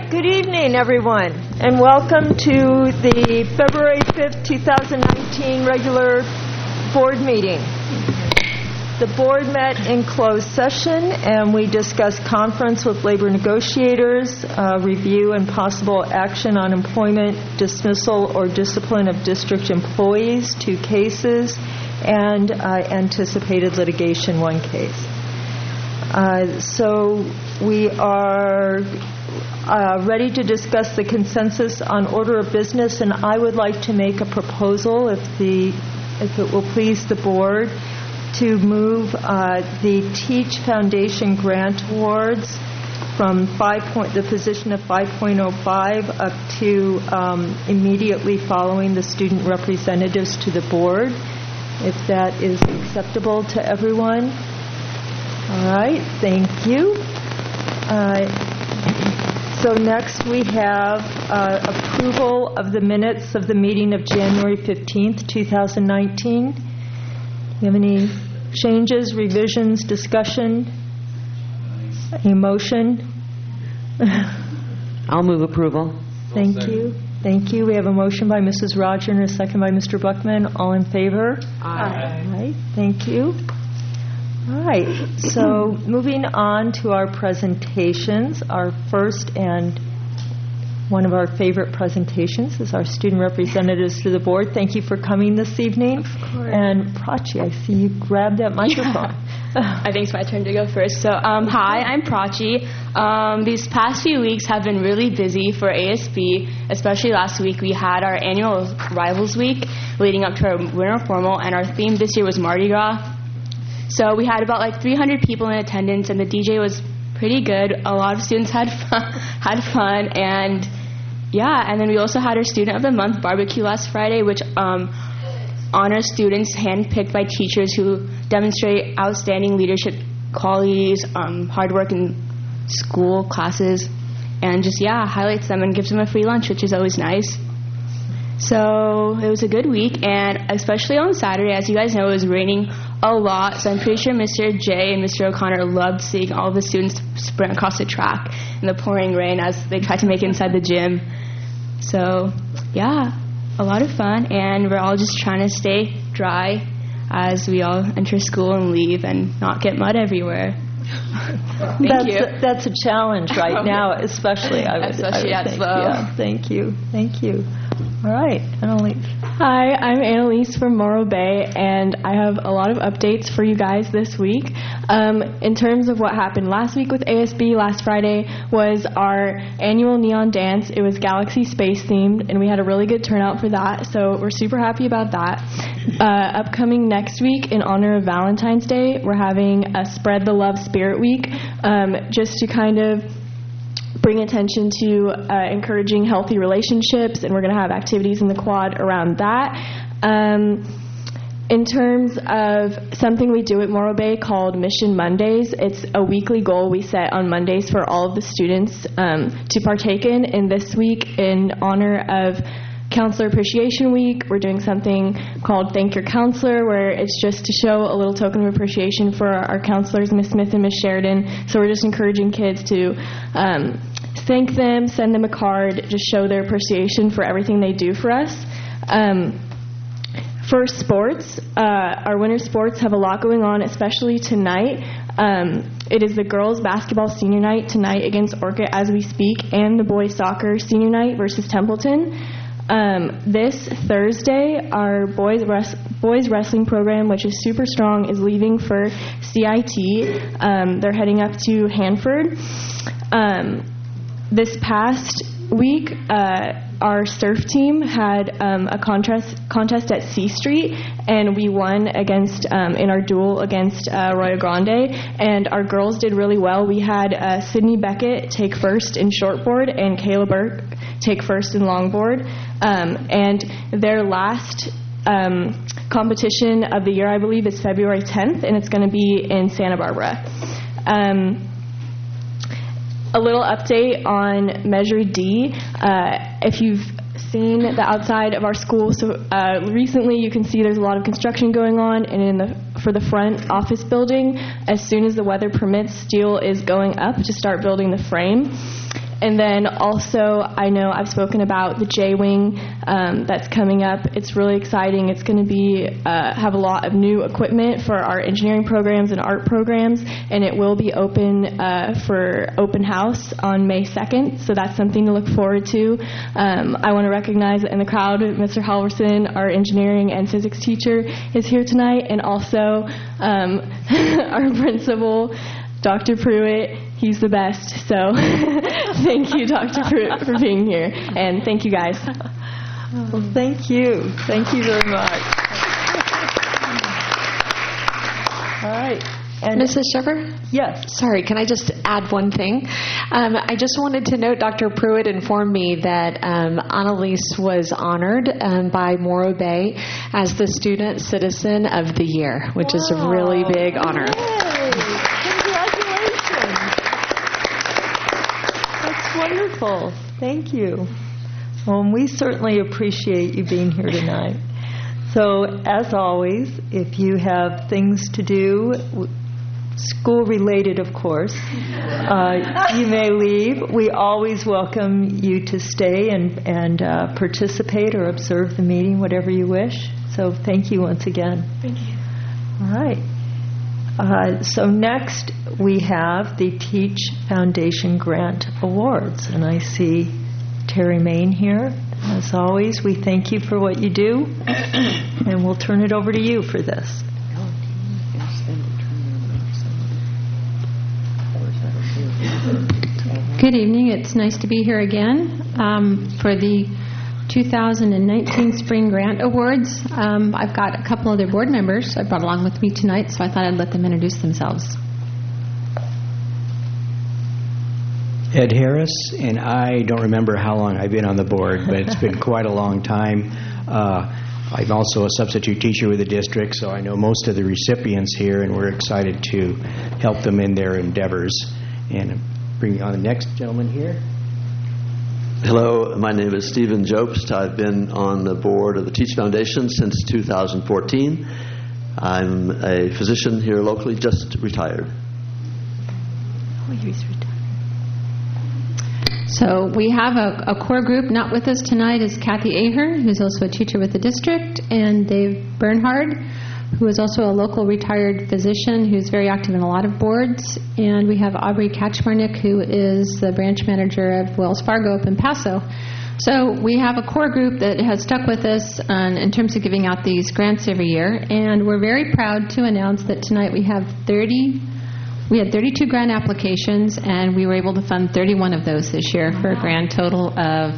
Good evening, everyone, and welcome to the February 5th, 2019 regular board meeting. The board met in closed session, and we discussed conference with labor negotiators, review and possible action on employment, dismissal, or discipline of district employees, 2 cases, and anticipated litigation, 1 case. So we are ready to discuss the consensus on order of business, and I would like to make a proposal, if it will please the board, to move the Teach Foundation grant awards from the position of 5.05 up to immediately following the student representatives to the board, if that is acceptable to everyone. All right, thank you. So next we have approval of the minutes of the meeting of January 15th, 2019. Do you have any changes, revisions, discussion? Any motion? I'll move approval. Thank you. Thank you. We have a motion by Mrs. Roger and a second by Mr. Buckman. All in favor? Aye. All right. Thank you. All right, so moving on to our presentations. Our first and one of our favorite presentations is our student representatives to the board. Thank you for coming this evening. Of course. And Prachi, I see you grabbed that microphone. Yeah. I think it's my turn to go first. So, hi, I'm Prachi. These past few weeks have been really busy for ASB, especially last week. We had our annual Rivals Week leading up to our winter formal, and our theme this year was Mardi Gras. So we had about 300 people in attendance, and the DJ was pretty good. A lot of students had fun, and yeah. And then we also had our Student of the Month barbecue last Friday, which honors students handpicked by teachers who demonstrate outstanding leadership qualities, hard work in school classes, and just highlights them and gives them a free lunch, which is always nice. So it was a good week, and especially on Saturday, as you guys know, it was raining a lot, so I'm pretty sure Mr. J and Mr. O'Connor loved seeing all the students sprint across the track in the pouring rain as they tried to make it inside the gym. So, a lot of fun, and we're all just trying to stay dry as we all enter school and leave and not get mud everywhere. Thank you. That's a challenge right now, especially, I would think. Yeah, thank you. All right, Annalise. Hi, I'm Annalise from Morro Bay, and I have a lot of updates for you guys this week. In terms of what happened last week with ASB, last Friday was our annual neon dance. It was Galaxy Space themed, and we had a really good turnout for that, so we're super happy about that. Upcoming next week, in honor of Valentine's Day, we're having a Spread the Love Spirit Week, just to kind of bring attention to encouraging healthy relationships, and we're going to have activities in the quad around that. In terms of something we do at Morro Bay called Mission Mondays, it's a weekly goal we set on Mondays for all of the students to partake in. And this week, in honor of Counselor Appreciation Week, we're doing something called Thank Your Counselor, where it's just to show a little token of appreciation for our counselors, Miss Smith and Miss Sheridan. So we're just encouraging kids to thank them, send them a card, just show their appreciation for everything they do for us. For sports, our winter sports have a lot going on, especially tonight. It is the girls' basketball senior night tonight against Orchid as we speak, and the boys' soccer senior night versus Templeton. This Thursday, our boys wrestling program, which is super strong, is leaving for CIT. They're heading up to Hanford. This past week, our surf team had a contest at C Street, and we won against in our duel against Arroyo Grande, and our girls did really well. We had Sydney Beckett take first in shortboard and Kayla Burke take first in longboard, and their last competition of the year, I believe, is February 10th, and it's going to be in Santa Barbara. A little update on Measure D. If you've seen the outside of our school, so recently you can see there's a lot of construction going on, and for the front office building, as soon as the weather permits, steel is going up to start building the frame. And then also, I know I've spoken about the J-Wing that's coming up. It's really exciting. It's going to be have a lot of new equipment for our engineering programs and art programs, and it will be open for open house on May 2nd, so that's something to look forward to. I want to recognize in the crowd Mr. Halverson, our engineering and physics teacher, is here tonight, and also our principal, Dr. Pruitt. He's the best. So thank you, Dr. Pruitt, for being here. And thank you, guys. Well, thank you. Thank you very much. All right. And Mrs. Shepard? Yes. Sorry, can I just add one thing? I just wanted to note Dr. Pruitt informed me that Annalise was honored by Morro Bay as the Student Citizen of the Year, which is a really big honor. Yay. Congratulations. That's wonderful. Thank you. Well, and we certainly appreciate you being here tonight. So, as always, if you have things to do, school-related, of course, you may leave. We always welcome you to stay and participate or observe the meeting, whatever you wish. So thank you once again. Thank you. All right. So next we have the Teach Foundation Grant Awards. And I see Terry Main here. As always, we thank you for what you do. And we'll turn it over to you for this. Good evening. It's nice to be here again for the 2019 Spring Grant Awards. I've got a couple other board members I brought along with me tonight, so I thought I'd let them introduce themselves. Ed Harris, and I don't remember how long I've been on the board, but it's been quite a long time. I'm also a substitute teacher with the district, so I know most of the recipients here, and we're excited to help them in their endeavors. And bring on the next gentleman here. Hello, my name is Stephen Jobst. I've been on the board of the Teach Foundation since 2014. I'm a physician here locally, just retired. Oh, he's retired. So we have a core group. Not with us tonight is Kathy Ahern, who's also a teacher with the district, and Dave Bernhard, who is also a local retired physician who's very active in a lot of boards. And we have Aubrey Kaczmarnik, who is the branch manager of Wells Fargo up in Paso. So we have a core group that has stuck with us in terms of giving out these grants every year. And we're very proud to announce that tonight we had 32 grant applications, and we were able to fund 31 of those this year for a grand total of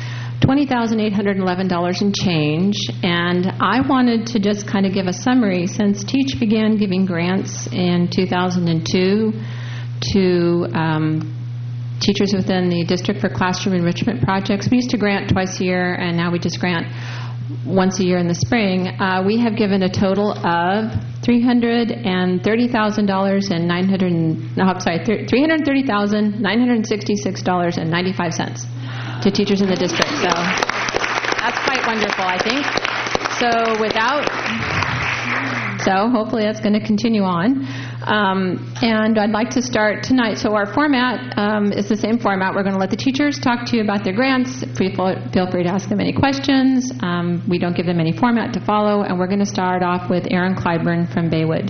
$20,811 and change. And I wanted to just kind of give a summary. Since Teach began giving grants in 2002 to teachers within the district for classroom enrichment projects, we used to grant twice a year, and now we just grant once a year in the spring. We have given a total of $330,966.95 to teachers in the district. So that's quite wonderful, I think. So hopefully that's going to continue on. And I'd like to start tonight. So our format is the same format. We're going to let the teachers talk to you about their grants. Feel free to ask them any questions. We don't give them any format to follow. And we're going to start off with Erin Clyburn from Baywood.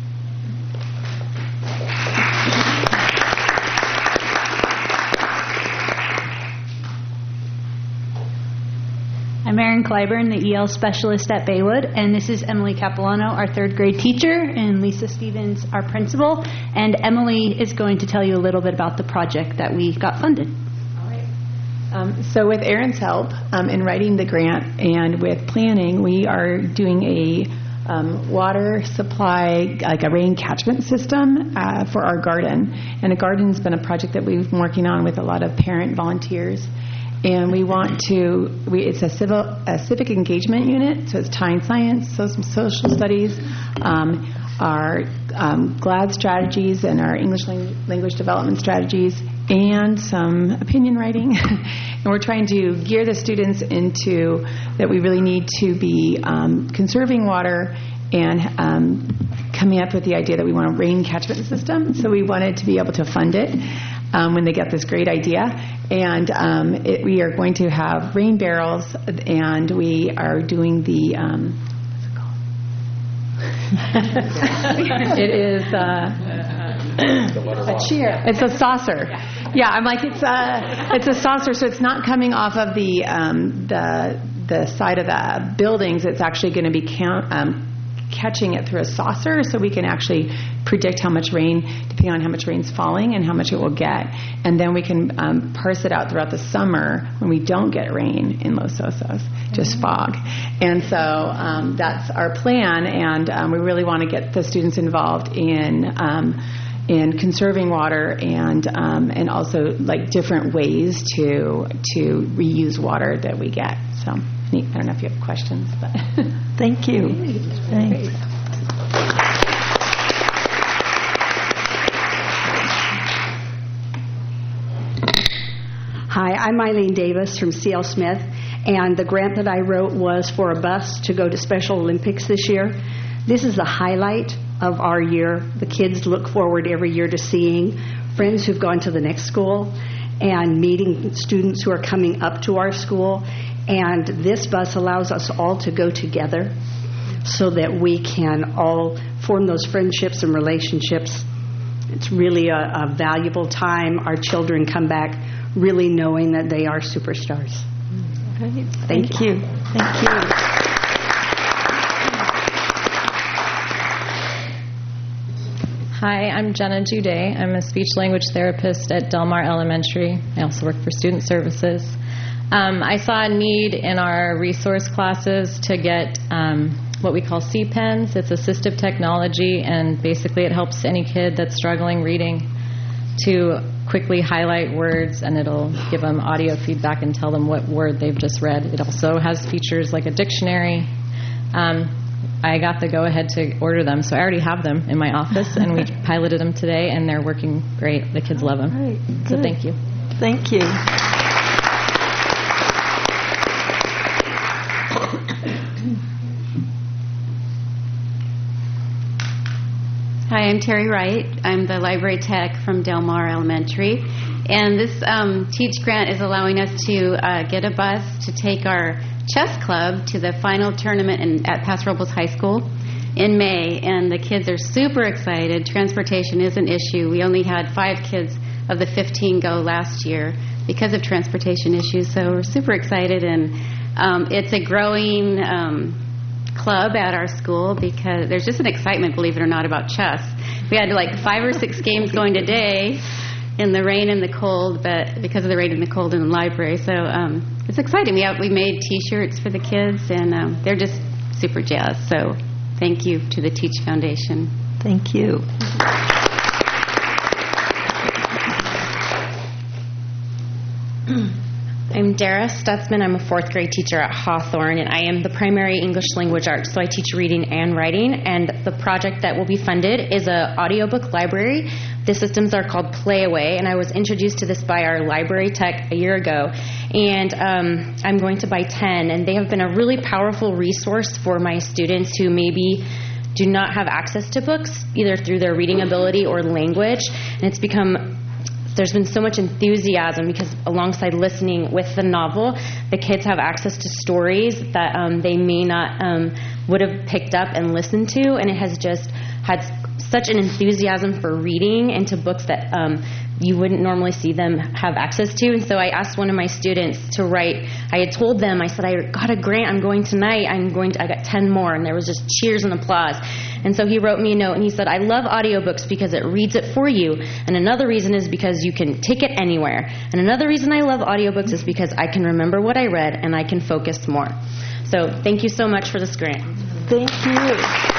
I'm Erin Clyburn, the EL specialist at Baywood, and this is Emily Capilano, our third grade teacher, and Lisa Stevens, our principal. And Emily is going to tell you a little bit about the project that we got funded. All right. So with Erin's help in writing the grant and with planning, we are doing a water supply, like a rain catchment system for our garden. And a garden's been a project that we've been working on with a lot of parent volunteers. And we want to, it's a civic engagement unit, so it's tying science, some social studies, our GLAD strategies and our English language development strategies, and some opinion writing. And we're trying to gear the students into that we really need to be conserving water and coming up with the idea that we want a rain catchment system. So we wanted to be able to fund it when they get this great idea. And we are going to have rain barrels, and we are doing the, what's it called? It is a cheer. It's a saucer. Yeah, I'm like, it's a saucer, so it's not coming off of the side of the buildings. It's actually going to be catching it through a saucer, so we can actually predict how much rain, depending on how much rain's falling and how much it will get. And then we can parse it out throughout the summer when we don't get rain in Los Osos, just fog. And so that's our plan, and we really want to get the students involved in conserving water and also like different ways to reuse water that we get. So I don't know if you have questions, but thank you. Thanks. Hi, I'm Eileen Davis from C.L. Smith, and the grant that I wrote was for a bus to go to Special Olympics this year. This is the highlight of our year. The kids look forward every year to seeing friends who've gone to the next school and meeting students who are coming up to our school. And this bus allows us all to go together so that we can all form those friendships and relationships. It's really a valuable time. Our children come back really knowing that they are superstars. Okay. Thank you. Thank you. Hi, I'm Jenna Juday. I'm a speech language therapist at Del Mar Elementary. I also work for Student Services. I saw a need in our resource classes to get what we call C-Pens. It's assistive technology, and basically it helps any kid that's struggling reading to quickly highlight words, and it'll give them audio feedback and tell them what word they've just read. It also has features like a dictionary. I got the go-ahead to order them, so I already have them in my office, and we piloted them today, and they're working great. The kids love them. Right. So Good. thank you. Thank you. Hi, I'm Terry Wright. I'm the library tech from Del Mar Elementary. And this TEACH grant is allowing us to get a bus to take our chess club to the final tournament at Paso Robles High School in May. And the kids are super excited. Transportation is an issue. We only had 5 kids of the 15 go last year because of transportation issues. So we're super excited. And it's a growing club at our school because there's just an excitement, believe it or not, about chess. We had like 5 or 6 games going today in the rain and the cold, but because of the rain and the cold in the library. So it's exciting. We made T-shirts for the kids, and they're just super jazzed. So thank you to the TEACH Foundation. Thank you. I'm Dara Stutzman. I'm a 4th grade teacher at Hawthorne, and I am the primary English language arts, so I teach reading and writing. And the project that will be funded is an audiobook library. The systems are called Playaway, and I was introduced to this by our library tech a year ago. And I'm going to buy 10, and they have been a really powerful resource for my students who maybe do not have access to books, either through their reading ability or language. And it's become... There's been so much enthusiasm because alongside listening with the novel, the kids have access to stories that they may not would have picked up and listened to, and it has just had such an enthusiasm for reading into books that you wouldn't normally see them have access to. And so I asked one of my students to write. I had told them, I said, I got a grant, I'm going tonight, I got 10 more, and there was just cheers and applause. And so he wrote me a note, and he said, I love audiobooks because it reads it for you, and another reason is because you can take it anywhere. And another reason I love audiobooks is because I can remember what I read, and I can focus more. So thank you so much for this grant. Thank you.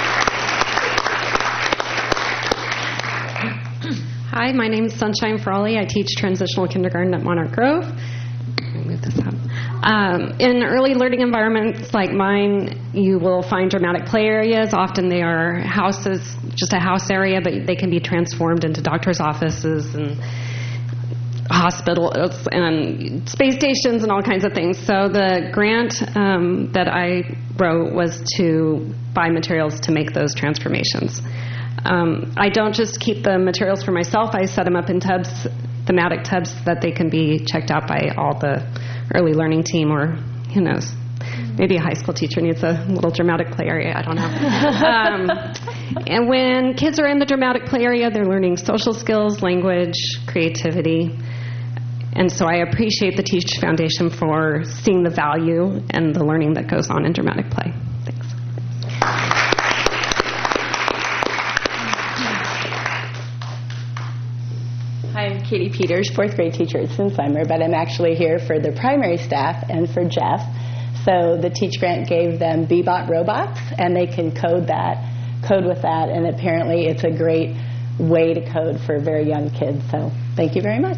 Hi, my name is Sunshine Frawley. I teach transitional kindergarten at Monarch Grove. Let me move this up. In early learning environments like mine, you will find dramatic play areas. Often they are houses, just a house area, but they can be transformed into doctor's offices and hospitals and space stations and all kinds of things. So the grant that I wrote was to buy materials to make those transformations. I don't just keep the materials for myself. I set them up in tubs thematic tubs so that they can be checked out by all the early learning team, or who knows, maybe a high school teacher needs a little dramatic play area, I don't know. And when kids are in the dramatic play area, they're learning social skills, language, creativity. And so I appreciate the Teach Foundation for seeing the value and the learning that goes on in dramatic play. Thanks. Hi, I'm Katie Peters, 4th grade teacher at Sinsheimer, but I'm actually here for the primary staff and for Jeff. So the Teach Grant gave them Bebot robots, and they can code with that, and apparently it's a great way to code for very young kids. So thank you very much.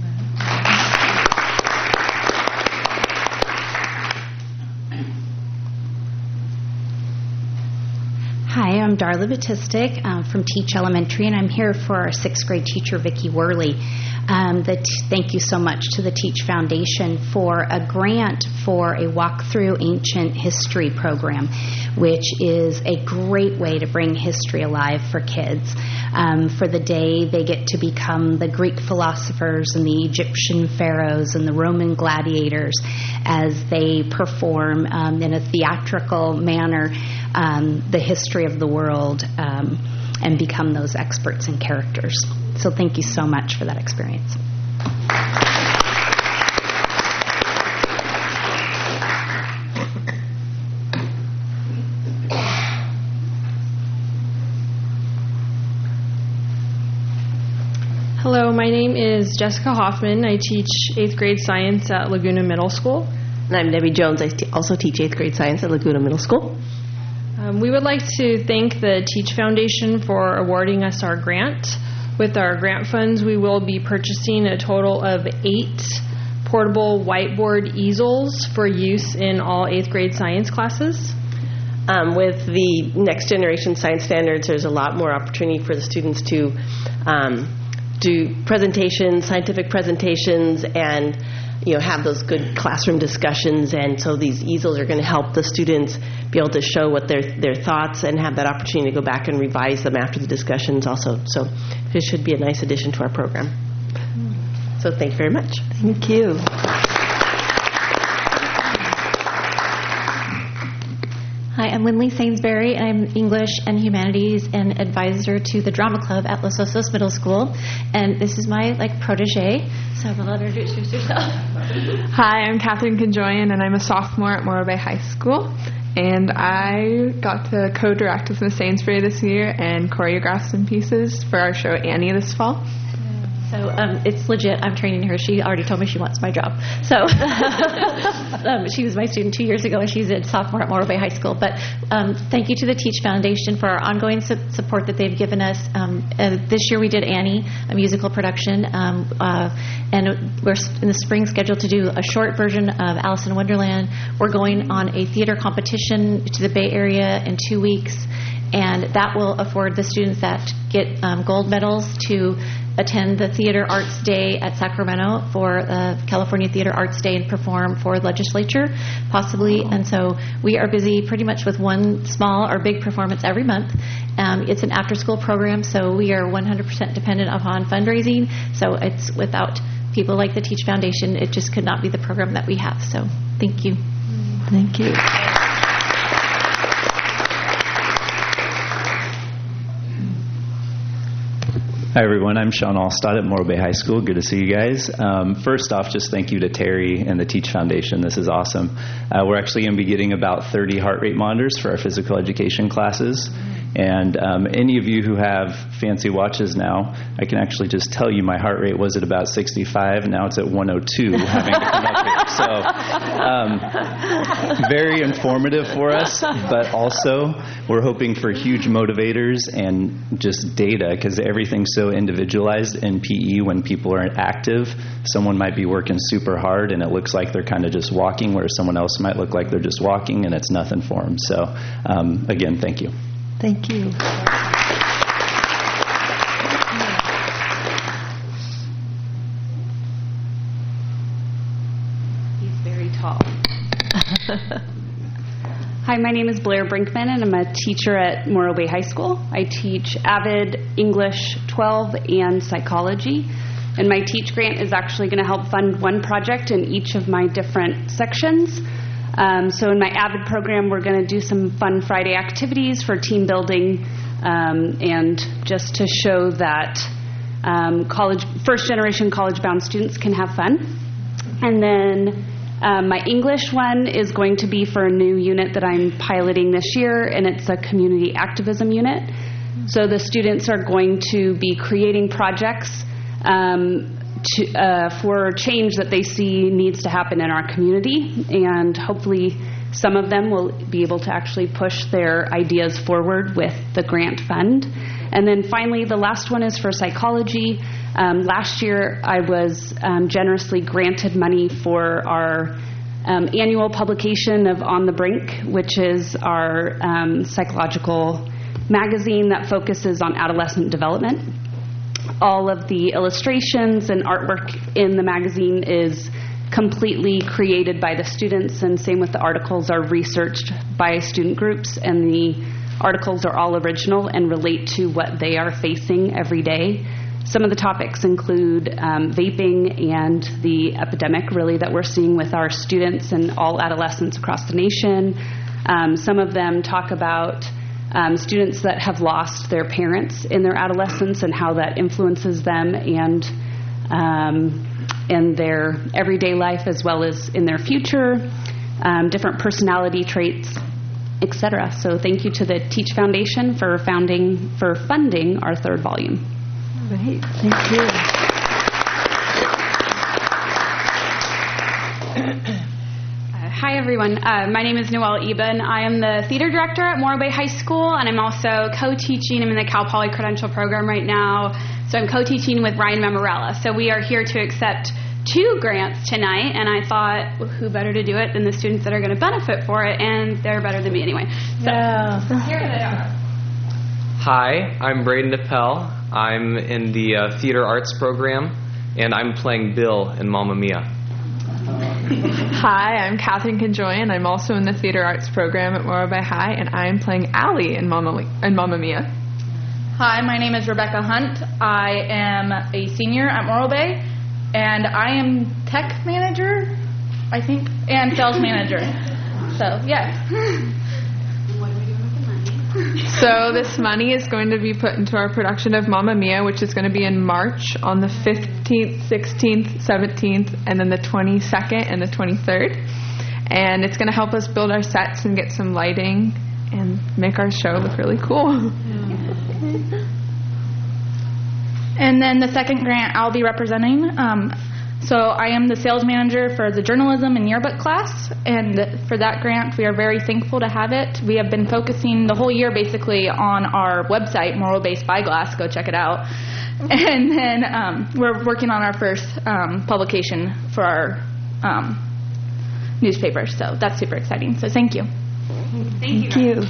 Hi, I'm Darla Batistic from Teach Elementary, and I'm here for our 6th grade teacher, Vicki Worley. Thank you so much to the Teach Foundation for a grant for a walk-through ancient history program, which is a great way to bring history alive for kids. For the day, they get to become the Greek philosophers and the Egyptian pharaohs and the Roman gladiators as they perform in a theatrical manner the history of the world and become those experts and characters. So thank you so much for that experience. Hello, my name is Jessica Hoffman. I teach 8th grade science at Laguna Middle School. And I'm Debbie Jones. I also teach 8th grade science at Laguna Middle School. We would like to thank the Teach Foundation for awarding us our grant. With our grant funds, we will be purchasing a total of 8 portable whiteboard easels for use in all 8th grade science classes. With the next generation science standards, there's a lot more opportunity for the students to do presentations, scientific presentations, and have those good classroom discussions. And so these easels are going to help the students be able to show what their thoughts and have that opportunity to go back and revise them after the discussions also. So it should be a nice addition to our program. So thank you very much. Thank you. Hi, I'm Lindley Sainsbury, and I'm English and Humanities and advisor to the Drama Club at Los Osos Middle School. And this is my protege, so I'm going to introduce yourself. Hi, I'm Catherine Conjoyan, and I'm a sophomore at Morro Bay High School. And I got to co-direct with Miss Sainsbury this year and choreograph some pieces for our show Annie this fall. So it's legit. I'm training her. She already told me she wants my job. So she was my student 2 years ago, and she's a sophomore at Morro Bay High School. But thank you to the Teach Foundation for our ongoing support that they've given us. This year we did Annie, a musical production, and we're in the spring scheduled to do a short version of Alice in Wonderland. We're going on a theater competition to the Bay Area in 2 weeks, and that will afford the students that get gold medals to attend the Theater Arts Day at Sacramento for California Theater Arts Day and perform for the legislature, possibly. And so we are busy pretty much with one small or big performance every month. It's an after-school program, so we are 100% dependent upon fundraising. So it's without people like the Teach Foundation, it just could not be the program that we have. So thank you. Thank you. Hi, everyone. I'm Sean Allstott at Morro Bay High School. Good to see you guys. First off, just thank you to Terry and the Teach Foundation. This is awesome. We're actually going to be getting about 30 heart rate monitors for our physical education classes. And any of you who have fancy watches now, I can actually just tell you my heart rate was at about 65. Now it's at 102, having to come up here. So very informative for us, but also we're hoping for huge motivators and just data, because everything's so individualized in PE. When people are active, someone might be working super hard and it looks like they're kind of just walking, whereas someone else might look like they're just walking and it's nothing for them. So again, thank you. Thank you. He's very tall. Hi, my name is Blair Brinkman, and I'm a teacher at Morro Bay High School. I teach AVID, English 12, and psychology. And my Teach grant is actually going to help fund one project in each of my different sections. So in my AVID program, we're going to do some fun Friday activities for team building and just to show that first-generation college-bound students can have fun. And then my English one is going to be for a new unit that I'm piloting this year, and it's a community activism unit. So the students are going to be creating projects for change that they see needs to happen in our community, and hopefully some of them will be able to actually push their ideas forward with the grant fund. And then finally, the last one is for psychology. Last year, I was generously granted money for our annual publication of On the Brink, which is our psychological magazine that focuses on adolescent development. All of the illustrations and artwork in the magazine is completely created by the students, and same with the articles are researched by student groups, and the articles are all original and relate to what they are facing every day. Some of the topics include vaping and the epidemic really that we're seeing with our students and all adolescents across the nation. Some of them talk about students that have lost their parents in their adolescence and how that influences them and in their everyday life as well as in their future, different personality traits, etc. So thank you to the Teach Foundation for funding our third volume. Great, thank you. Hi, everyone. My name is Noelle Eben. I am the theater director at Morro Bay High School, and I'm also co-teaching. I'm in the Cal Poly Credential Program right now, so I'm co-teaching with Ryan Mammarella. So we are here to accept 2 grants tonight, and I thought, well, who better to do it than the students that are going to benefit for it, and they're better than me anyway. So here they are. Hi, I'm Braden DePel. I'm in the Theater Arts program, and I'm playing Bill in Mamma Mia. Hi, I'm Catherine Conjoyan. I'm also in the Theater Arts program at Morro Bay High, and I'm playing Allie in Mamma Mia. Hi, my name is Rebecca Hunt. I am a senior at Morro Bay, and I am tech manager, I think, and sales manager. So, yeah. So this money is going to be put into our production of Mamma Mia, which is going to be in March on the 15th, 16th, 17th, and then the 22nd and the 23rd. And it's going to help us build our sets and get some lighting and make our show look really cool. And then the second grant I'll be representing. So I am the sales manager for the journalism and yearbook class, and for that grant we are very thankful to have it. We have been focusing the whole year basically on our website, Morro Bay Spyglass. Go check it out. And then we're working on our first publication for our newspaper, so that's super exciting. So thank you. Thank you.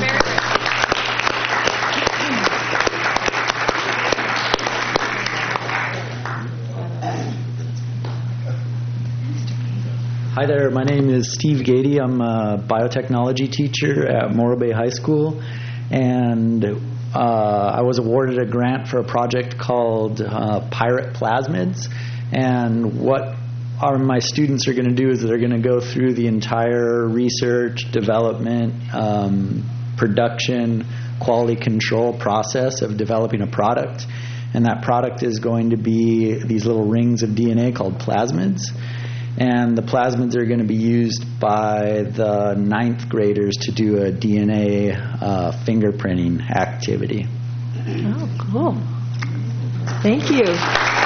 Hi there, my name is Steve Gady. I'm a biotechnology teacher at Morro Bay High School, and I was awarded a grant for a project called Pirate Plasmids, and what my students are going to do is they're going to go through the entire research, development, production, quality control process of developing a product, and that product is going to be these little rings of DNA called plasmids. And the plasmids are going to be used by the 9th graders to do a DNA fingerprinting activity. Oh, cool. Thank you.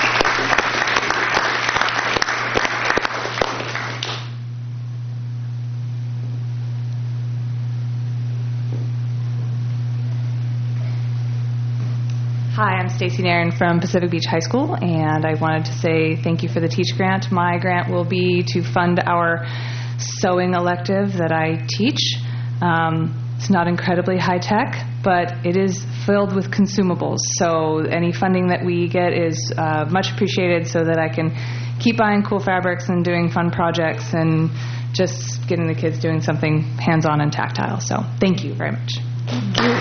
Hi, I'm Stacey Nairn from Pacific Beach High School, and I wanted to say thank you for the Teach grant. My grant will be to fund our sewing elective that I teach. It's not incredibly high tech, but it is filled with consumables. So any funding that we get is much appreciated so that I can keep buying cool fabrics and doing fun projects and just getting the kids doing something hands-on and tactile. So thank you very much. Thank you.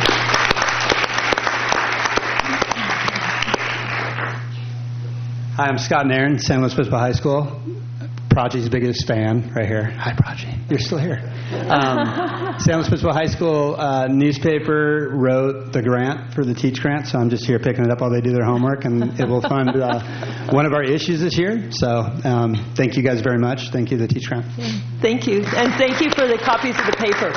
Hi, I'm Scott Nairn, San Luis Obispo High School. Prachi's biggest fan right here. Hi, Prachi. You're still here. San Luis Obispo High School newspaper wrote the grant for the Teach Grant, so I'm just here picking it up while they do their homework, and it will fund one of our issues this year. So thank you guys very much. Thank you, the Teach Grant. Thank you. And thank you for the copies of the paper.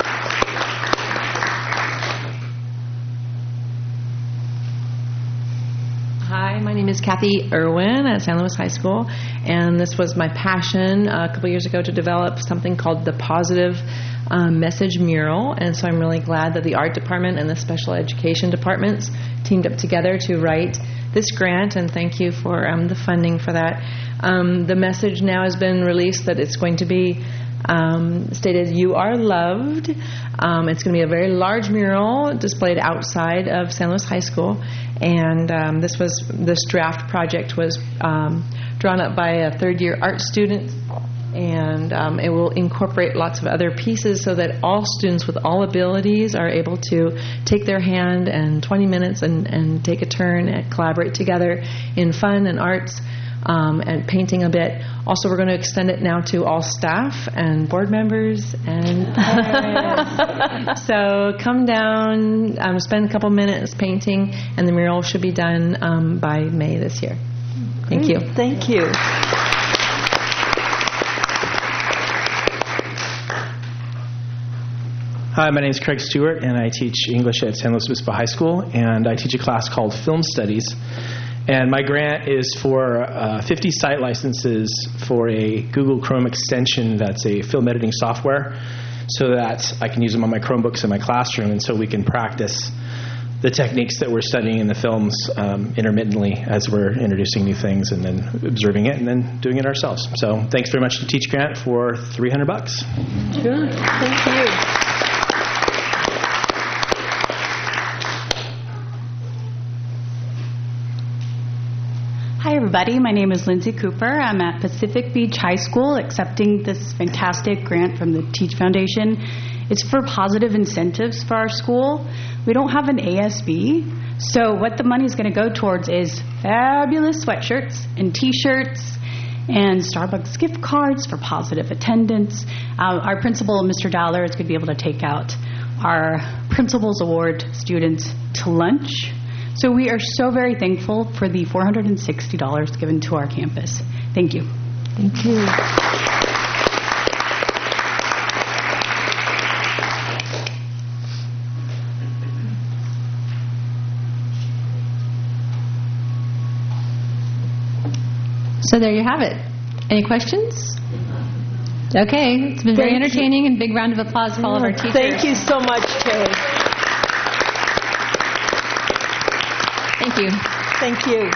Hi, my name is Kathy Irwin at San Luis High School, and this was my passion a couple years ago to develop something called the Positive Message Mural, and so I'm really glad that the art department and the special education departments teamed up together to write this grant, and thank you for the funding for that. The message now has been released that it's going to be stated, "You are loved." It's going to be a very large mural displayed outside of San Luis High School, and this draft project was drawn up by a third-year art student, and it will incorporate lots of other pieces so that all students with all abilities are able to take their hand and 20 minutes and take a turn and collaborate together in fun and arts. And painting a bit. Also, we're going to extend it now to all staff and board members and parents. So come down, spend a couple minutes painting, and the mural should be done by May this year. Thank you. Thank you. Hi, my name is Craig Stewart, and I teach English at San Luis Obispo High School, and I teach a class called Film Studies. And my grant is for 50 site licenses for a Google Chrome extension that's a film editing software so that I can use them on my Chromebooks in my classroom, and so we can practice the techniques that we're studying in the films intermittently as we're introducing new things and then observing it and then doing it ourselves. So thanks very much to Teach Grant for $300. Sure. Thank you. Hi, everybody. My name is Lindsay Cooper. I'm at Pacific Beach High School accepting this fantastic grant from the Teach Foundation. It's for positive incentives for our school. We don't have an ASB, so what the money is going to go towards is fabulous sweatshirts and T-shirts and Starbucks gift cards for positive attendance. Our principal, Mr. Dollar, is going to be able to take out our Principal's Award students to lunch. So we are so very thankful for the $460 given to our campus. Thank you. Thank you. So there you have it. Any questions? Okay. It's been very entertaining, and big round of applause for all of our teachers. Thank you so much, Terry. Thank you. Thank you.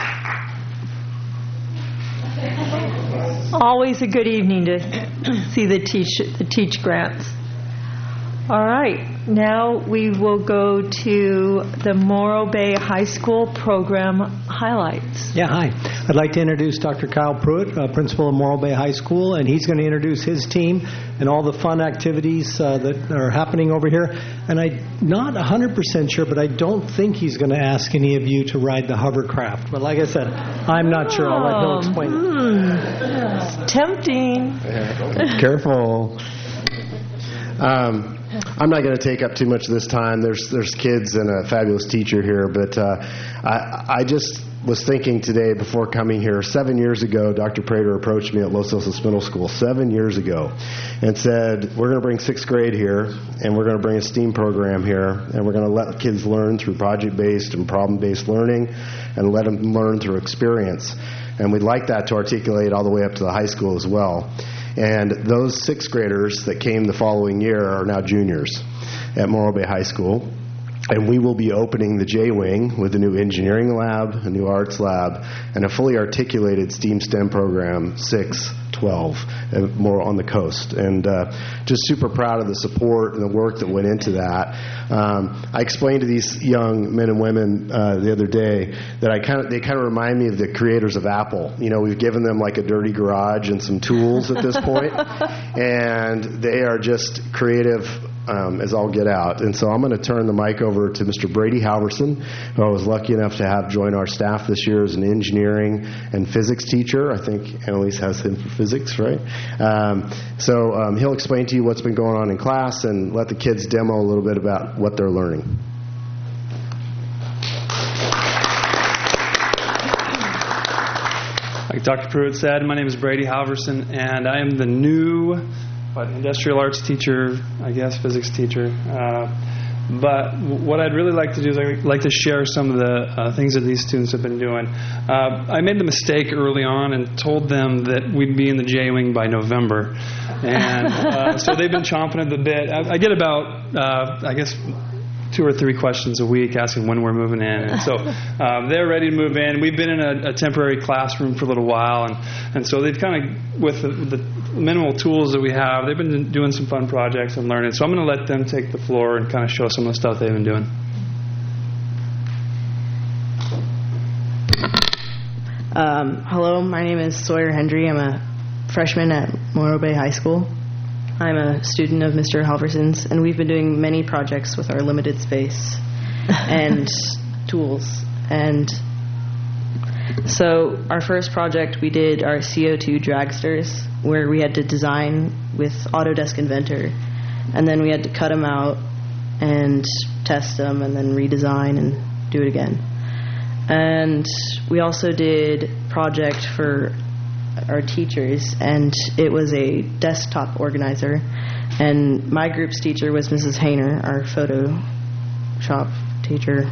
Always a good evening to see the Teach Grants. All right. Now we will go to the Morro Bay High School program highlights. Yeah, hi. I'd like to introduce Dr. Kyle Pruitt, principal of Morro Bay High School, and he's going to introduce his team and all the fun activities that are happening over here. And I'm not 100% sure, but I don't think he's going to ask any of you to ride the hovercraft. But like I said, I'm not sure. I'll let Bill explain it. It's tempting. Careful. I'm not going to take up too much of this time. There's kids and a fabulous teacher here, but I just was thinking today before coming here, 7 years ago, Dr. Prater approached me at Los Osos Middle School 7 years ago and said, we're going to bring 6th grade here, and we're going to bring a STEAM program here, and we're going to let kids learn through project-based and problem-based learning and let them learn through experience. And we'd like that to articulate all the way up to the high school as well. And those 6th graders that came the following year are now juniors at Morro Bay High School. And we will be opening the J-Wing with a new engineering lab, a new arts lab, and a fully articulated STEAM-STEM program, 6-12, more on the coast. And just super proud of the support and the work that went into that. I explained to these young men and women the other day that they kind of remind me of the creators of Apple. You know, we've given them like a dirty garage and some tools at this point, and they are just creative as all get out. And so I'm going to turn the mic over to Mr. Brady Halverson, who I was lucky enough to have join our staff this year as an engineering and physics teacher. I think Annalise has him for physics, right? So he'll explain to you what's been going on in class and let the kids demo a little bit about what they're learning. Like Dr. Pruitt said, my name is Brady Halverson, and I am the new industrial arts teacher, I guess, physics teacher. But what I'd really like to do is I'd like to share some of the things that these students have been doing. I made the mistake early on and told them that we'd be in the J-Wing by November. And so they've been chomping at the bit. I get about, I guess, 2 or 3 questions a week asking when we're moving in. And so they're ready to move in. We've been in a temporary classroom for a little while. And so they've kind of, with the minimal tools that we have, they've been doing some fun projects and learning. So I'm going to let them take the floor and kind of show some of the stuff they've been doing. Hello, my name is Sawyer Hendry. I'm a freshman at Morro Bay High School. I'm a student of Mr. Halverson's, and we've been doing many projects with our limited space and tools. And so our first project, we did our CO2 dragsters, where we had to design with Autodesk Inventor, and then we had to cut them out and test them and then redesign and do it again. And we also did a project for our teachers, and it was a desktop organizer, and my group's teacher was Mrs. Hayner, our Photoshop teacher,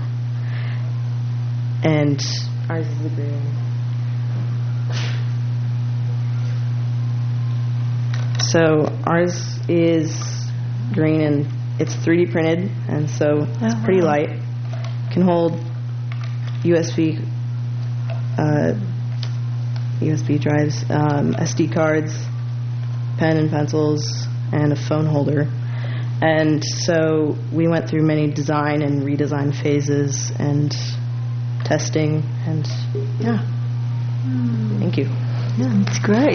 and ours is the green. So ours is green, and it's 3D printed, and so it's pretty light. Can hold USB drives, SD cards, pen and pencils, and a phone holder. And so we went through many design and redesign phases and testing, and yeah. Thank you. Yeah, that's great.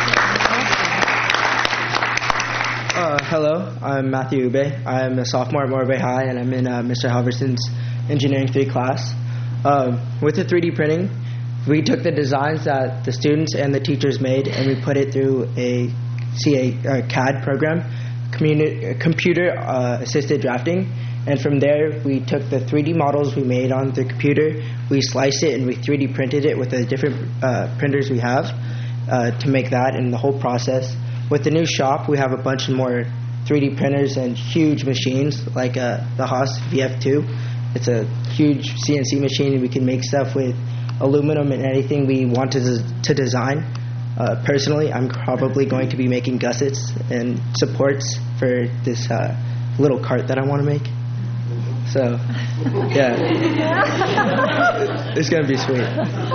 Hello, I'm Matthew Ube. I'm a sophomore at Morro Bay High, and I'm in Mr. Halverson's Engineering 3 class. With the 3D printing, we took the designs that the students and the teachers made, and we put it through a CAD program, computer-assisted drafting. And from there, we took the 3D models we made on the computer, we sliced it, and we 3D printed it with the different printers we have to make that and the whole process. With the new shop, we have a bunch of more 3D printers and huge machines, like the Haas VF2. It's a huge CNC machine, and we can make stuff with aluminum and anything we wanted to design. Personally, I'm probably going to be making gussets and supports for this little cart that I want to make. So, yeah. It's going to be sweet.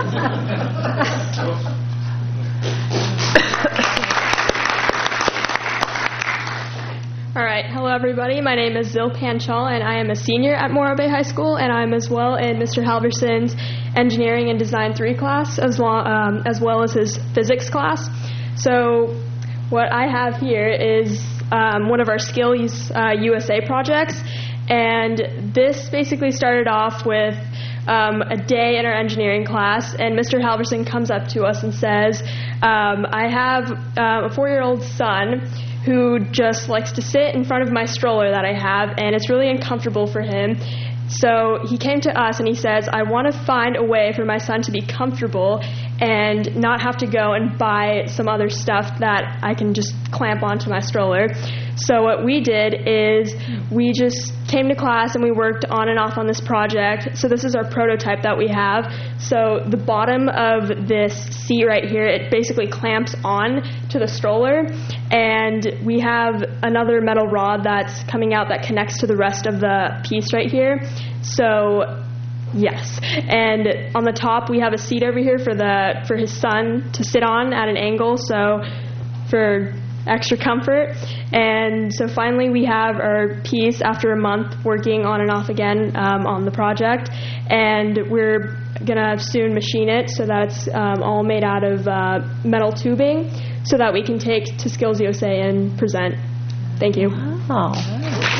All right. Hello, everybody. My name is Zil Panchal, and I am a senior at Morro Bay High School, and I'm as well in Mr. Halverson's Engineering and Design 3 class, as well as his physics class. So what I have here is one of our Skills USA projects, and this basically started off with a day in our engineering class, and Mr. Halverson comes up to us and says, I have a 4-year-old son who just likes to sit in front of my stroller that I have, and it's really uncomfortable for him. So he came to us and he says, I want to find a way for my son to be comfortable and not have to go and buy some other stuff that I can just clamp onto my stroller. So what we did is we just came to class and we worked on and off on this project. So this is our prototype that we have. So the bottom of this seat right here, it basically clamps on to the stroller, and we have another metal rod that's coming out that connects to the rest of the piece right here. So yes, and on the top we have a seat over here for his son to sit on at an angle, so for extra comfort. And so finally we have our piece after a month working on and off again on the project, and we're gonna soon machine it so that's all made out of metal tubing so that we can take to Skills USA and present. Thank you. Wow.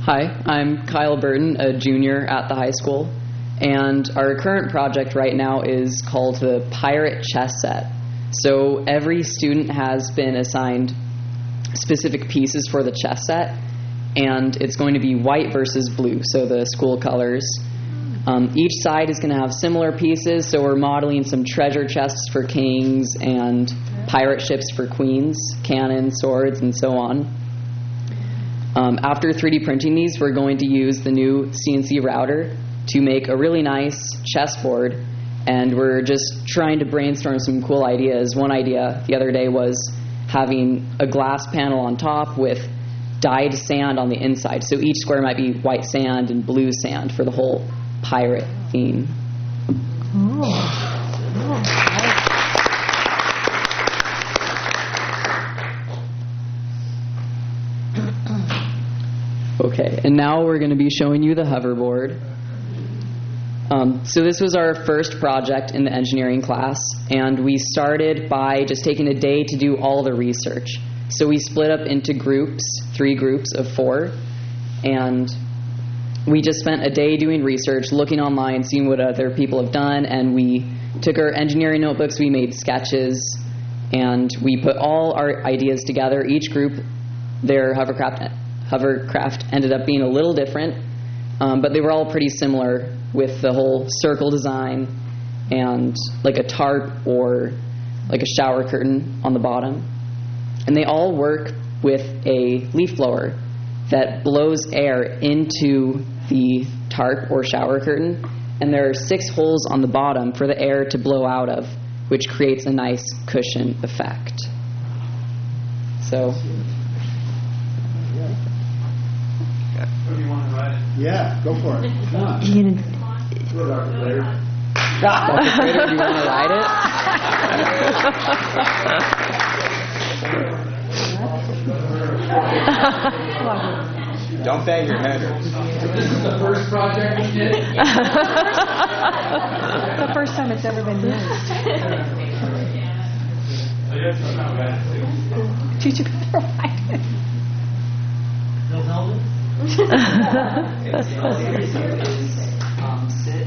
Hi, I'm Kyle Burton, a junior at the high school, and our current project right now is called the Pirate Chess Set. So every student has been assigned specific pieces for the chess set, and it's going to be white versus blue, so the school colors. Each side is going to have similar pieces, so we're modeling some treasure chests for kings and pirate ships for queens, cannons, swords, and so on. After 3D printing these, we're going to use the new CNC router to make a really nice chessboard, and we're just trying to brainstorm some cool ideas. One idea the other day was having a glass panel on top with dyed sand on the inside, so each square might be white sand and blue sand for the whole pirate theme. Okay, and now we're going to be showing you the hoverboard. So this was our first project in the engineering class, and we started by just taking a day to do all the research. So we split up into groups, 3 groups of 4, and we just spent a day doing research, looking online, seeing what other people have done, and we took our engineering notebooks, we made sketches, and we put all our ideas together. Each group, their hovercraft ended up being a little different, but they were all pretty similar with the whole circle design and like a tarp or like a shower curtain on the bottom. And they all work with a leaf blower that blows air into the tarp or shower curtain, and there are 6 holes on the bottom for the air to blow out of, which creates a nice cushion effect. So do you want to ride it? Yeah, go for it. Come on. Dr. Prater. Dr. Prater, do you want to ride it? Don't bang your head. This is the first project we did. The first time it's ever been used. Teach you how to ride it. No helmet? Sit.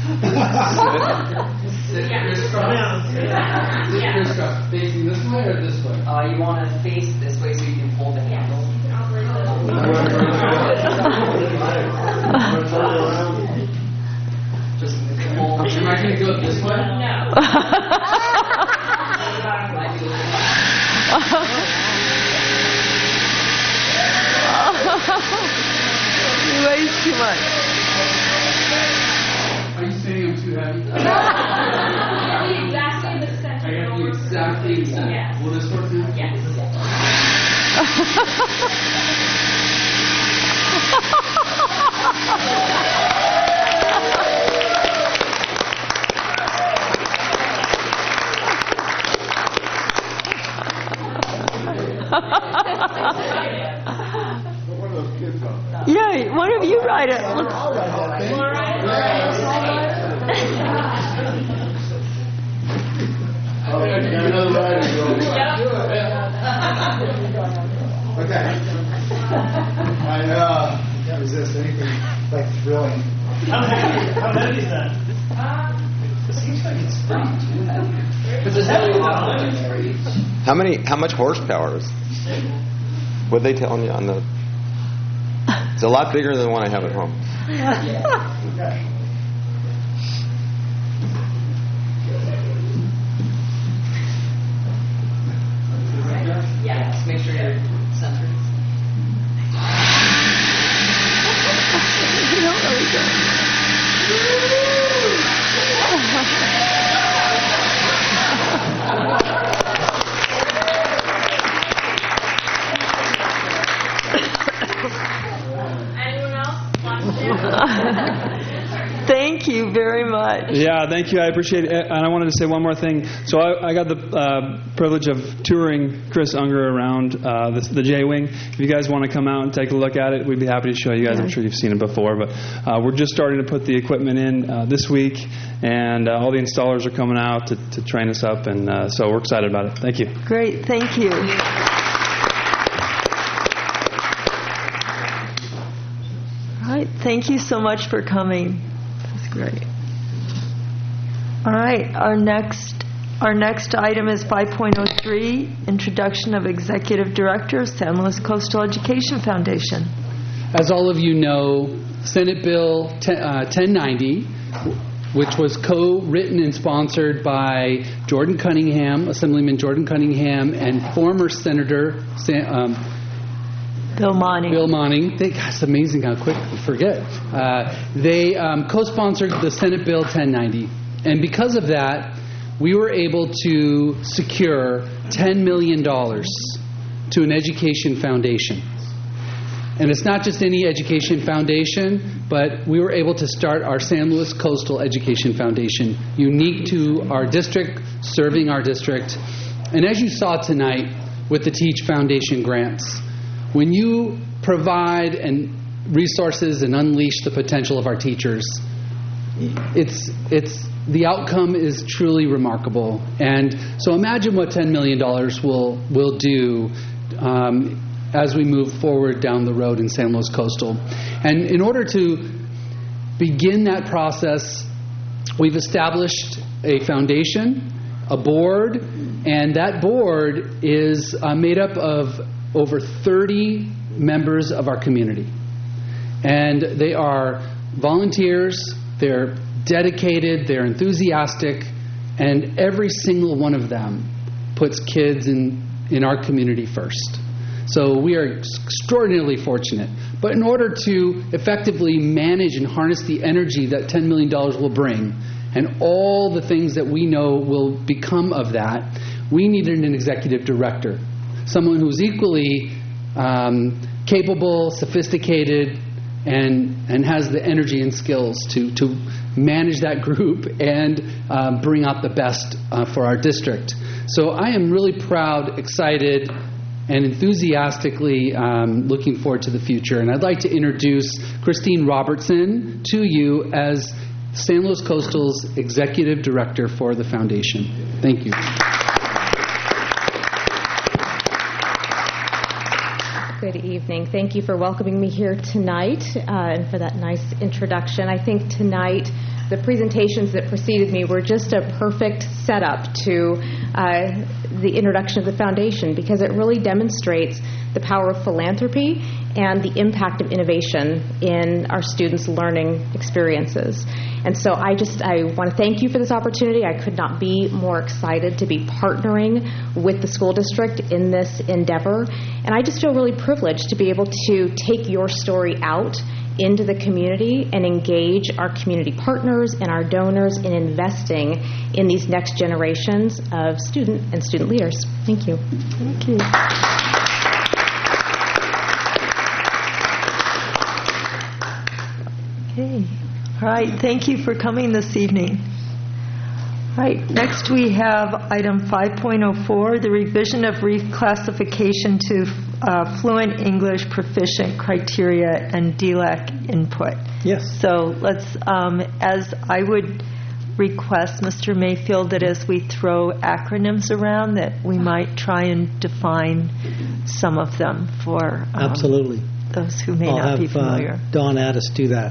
Sit crisscross. Sit crisscross. Facing this way or this way? You want to face this way so you can hold the handle. Just hold. Am I going to go this way? No. He weighs too much. Are you saying I'm too heavy? Exactly the center. I got the exactly the center. Yes. Will this work now? Yes. Yeah, one of you ride it. Okay. I can't resist anything like thrilling. How heavy is that? It seems like it's pretty. How much horsepower is? What they telling you on the? It's a lot bigger than the one I have at home. Okay. Yeah, just make sure you're centered. You don't really go. Anyone else? Thank you very much. Yeah, thank you. I appreciate it. And I wanted to say one more thing. So I got the privilege of touring Chris Unger around the J-Wing. If you guys want to come out and take a look at it, we'd be happy to show you guys. Yeah. I'm sure you've seen it before. But we're just starting to put the equipment in this week, and all the installers are coming out to train us up. And so we're excited about it. Thank you. Great. Thank you. thank you so much for coming. That's great. All right, our next item is 5.03, Introduction of Executive Director, San Luis Coastal Education Foundation. As all of you know, Senate Bill 1090, which was co-written and sponsored by Jordan Cunningham, Assemblyman Jordan Cunningham, and former Senator Bill Monning. It's amazing how quick we forget. They co-sponsored the Senate Bill 1090. And because of that, we were able to secure $10 million to an education foundation. And it's not just any education foundation, but we were able to start our San Luis Coastal Education Foundation, unique to our district, serving our district. And as you saw tonight with the Teach Foundation grants, when you provide and resources and unleash the potential of our teachers, the outcome is truly remarkable. And so imagine what $10 million will do as we move forward down the road in San Luis Coastal. And in order to begin that process, we've established a foundation, a board, and that board is made up of over 30 members of our community. And they are volunteers, they're dedicated, they're enthusiastic, and every single one of them puts kids in our community first. So we are extraordinarily fortunate. But in order to effectively manage and harness the energy that $10 million will bring, and all the things that we know will become of that, we needed an executive director. Someone who's equally capable, sophisticated, and has the energy and skills to manage that group and bring out the best for our district. So I am really proud, excited, and enthusiastically looking forward to the future. And I'd like to introduce Christine Robertson to you as San Luis Coastal's Executive Director for the Foundation. Thank you. Good evening. Thank you for welcoming me here tonight and for that nice introduction. I think tonight the presentations that preceded me were just a perfect setup to the introduction of the foundation, because it really demonstrates the power of philanthropy and the impact of innovation in our students' learning experiences. And so I want to thank you for this opportunity. I could not be more excited to be partnering with the school district in this endeavor. And I just feel really privileged to be able to take your story out into the community and engage our community partners and our donors in investing in these next generations of student and student leaders. Thank you. Thank you. Okay. All right. Thank you for coming this evening. All right. Next we have item 5.04, the revision of reclassification to fluent English proficient criteria and DLAC input. Yes. So let's, as I would request, Mr. Mayfield, that as we throw acronyms around, that we might try and define some of them for absolutely those who may not be familiar. Have Don Addis do that.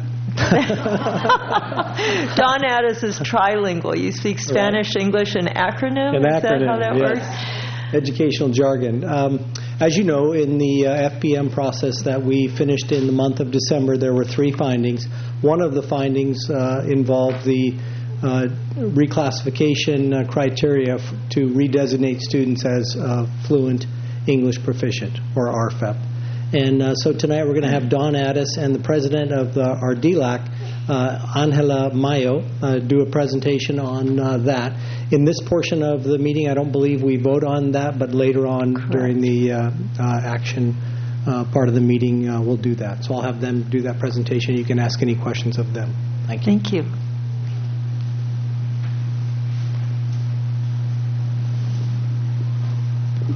Don Addis is trilingual. You speak Spanish, right. English, and acronym? An is that how that yes. works? Educational jargon. As you know, in the FBM process that we finished in the month of December, there were 3 findings. One of the findings involved the reclassification criteria to redesignate students as fluent English proficient, or RFEP. And so tonight we're going to have Don Addis and the president of our DLAC, Angela Mayo, do a presentation on that. In this portion of the meeting, I don't believe we vote on that, but later on during the action part of the meeting, we'll do that. So I'll have them do that presentation. You can ask any questions of them. Thank you. Thank you.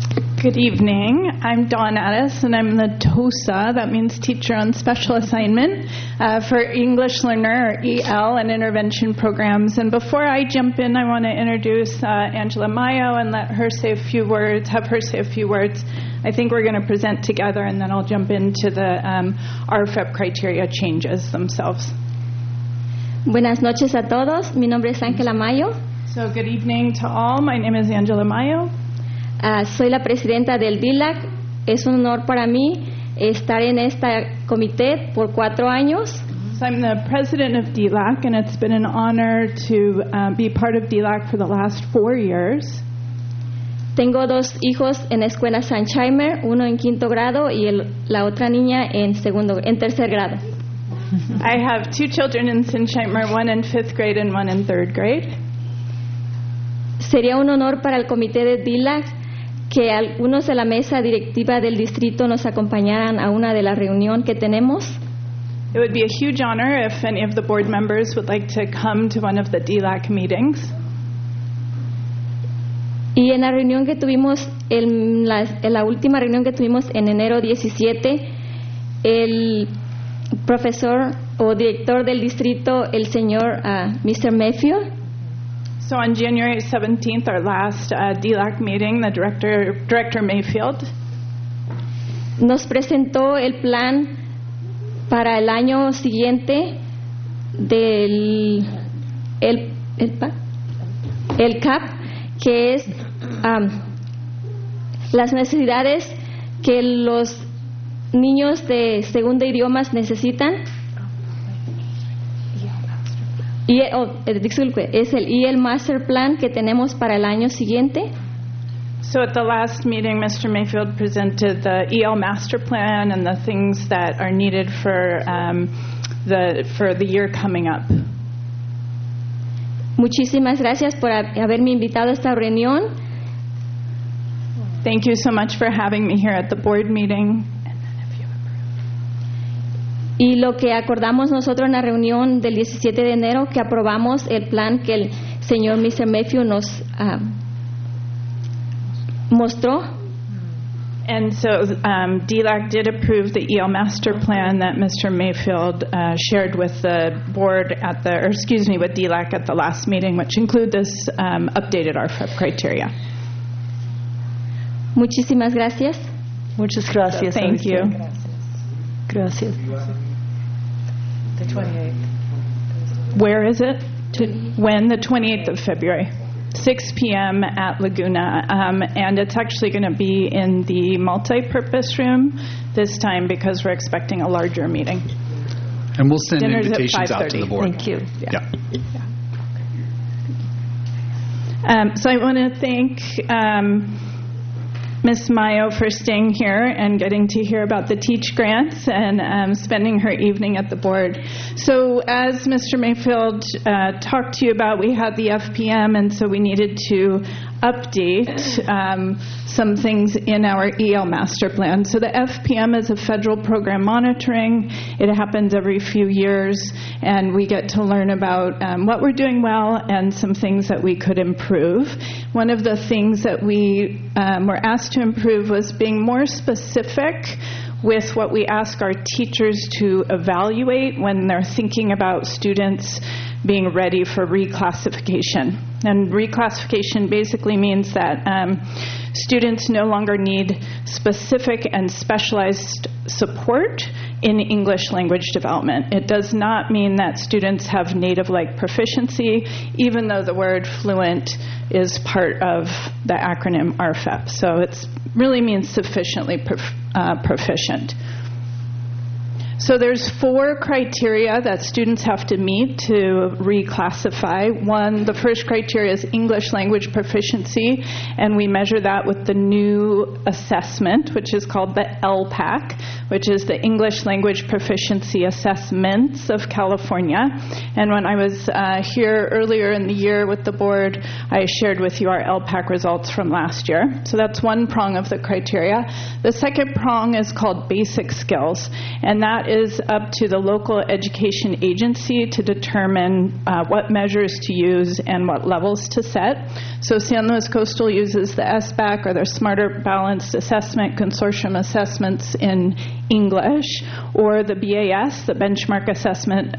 Good evening. I'm Dawn Addis, and I'm the TOSA, that means Teacher on Special Assignment, for English Learner, or EL, and Intervention Programs. And before I jump in, I want to introduce Angela Mayo and have her say a few words. I think we're going to present together, and then I'll jump into the RFEP criteria changes themselves. Buenas noches a todos. Mi nombre es Ángela Mayo. So good evening to all. My name is Angela Mayo. Soy la presidenta del DILAC. Es un honor para mí estar en este comité por 4 años. So I'm the president of DILAC, and it's been an honor to be part of DILAC for the last 4 years. Tengo 2 hijos en la escuela Sanchheimer, uno en 5º grado y la otra niña en 3er grado. I have 2 children in Sanchheimer, one in 5th grade and one in 3rd grade. Sería un honor para el comité de DILAC que algunos de la mesa directiva del distrito nos acompañaran a una de las reuniones que tenemos. It would be a huge honor if any of the board members would like to come to one of the DILAC meetings. Y en la reunión que tuvimos, en la última reunión que tuvimos en enero 17, el profesor o director del distrito, el señor Mr. Mayfield, So on January 17th, our last DILAC meeting, the Director Mayfield nos presentó el plan para el año siguiente del el CAP, que es las necesidades que los niños de segundo idiomas necesitan. Disculpe, es el EL Master Plan que tenemos para el año siguiente. So at the last meeting, Mr. Mayfield presented the EL Master Plan and the things that are needed for the year coming up. Muchísimas gracias por haberme invitado a esta reunión. Thank you so much for having me here at the board meeting. Y lo que acordamos nosotros en la reunión del 17 de enero, que aprobamos el plan que el señor Mr. Mayfield nos mostró. And so DILAC did approve the EL Master Plan that Mr. Mayfield shared with the board with DILAC at the last meeting, which include this updated RFEP criteria. Muchísimas gracias. Muchas gracias. Thank you. Gracias. The 28th. Where is it? When? The 28th of February. 6 p.m. at Laguna. And it's actually going to be in the multi-purpose room this time because we're expecting a larger meeting. And we'll send Dinner's invitations at 5:30. out to the board. Thank you. Yeah. So I want to thank Ms. Mayo for staying here and getting to hear about the TEACH grants and spending her evening at the board. So as Mr. Mayfield talked to you about, we had the FPM, and so we needed to update some things in our EL Master Plan. So the FPM is a federal program monitoring. It happens every few years, and we get to learn about what we're doing well and some things that we could improve. One of the things that we were asked to improve was being more specific with what we ask our teachers to evaluate when they're thinking about students being ready for reclassification. And reclassification basically means that students no longer need specific and specialized support in English language development. It does not mean that students have native-like proficiency, even though the word fluent is part of the acronym RFEP. So it really means sufficiently proficient. So there's 4 criteria that students have to meet to reclassify. One, the first criteria is English language proficiency, and we measure that with the new assessment, which is called the LPAC, which is the English Language Proficiency Assessments of California. And when I was here earlier in the year with the board, I shared with you our LPAC results from last year. So that's one prong of the criteria. The second prong is called basic skills, and that is up to the local education agency to determine what measures to use and what levels to set. So San Luis Coastal uses the SBAC, or their Smarter Balanced Assessment Consortium assessments in English, or the BAS, the Benchmark Assessment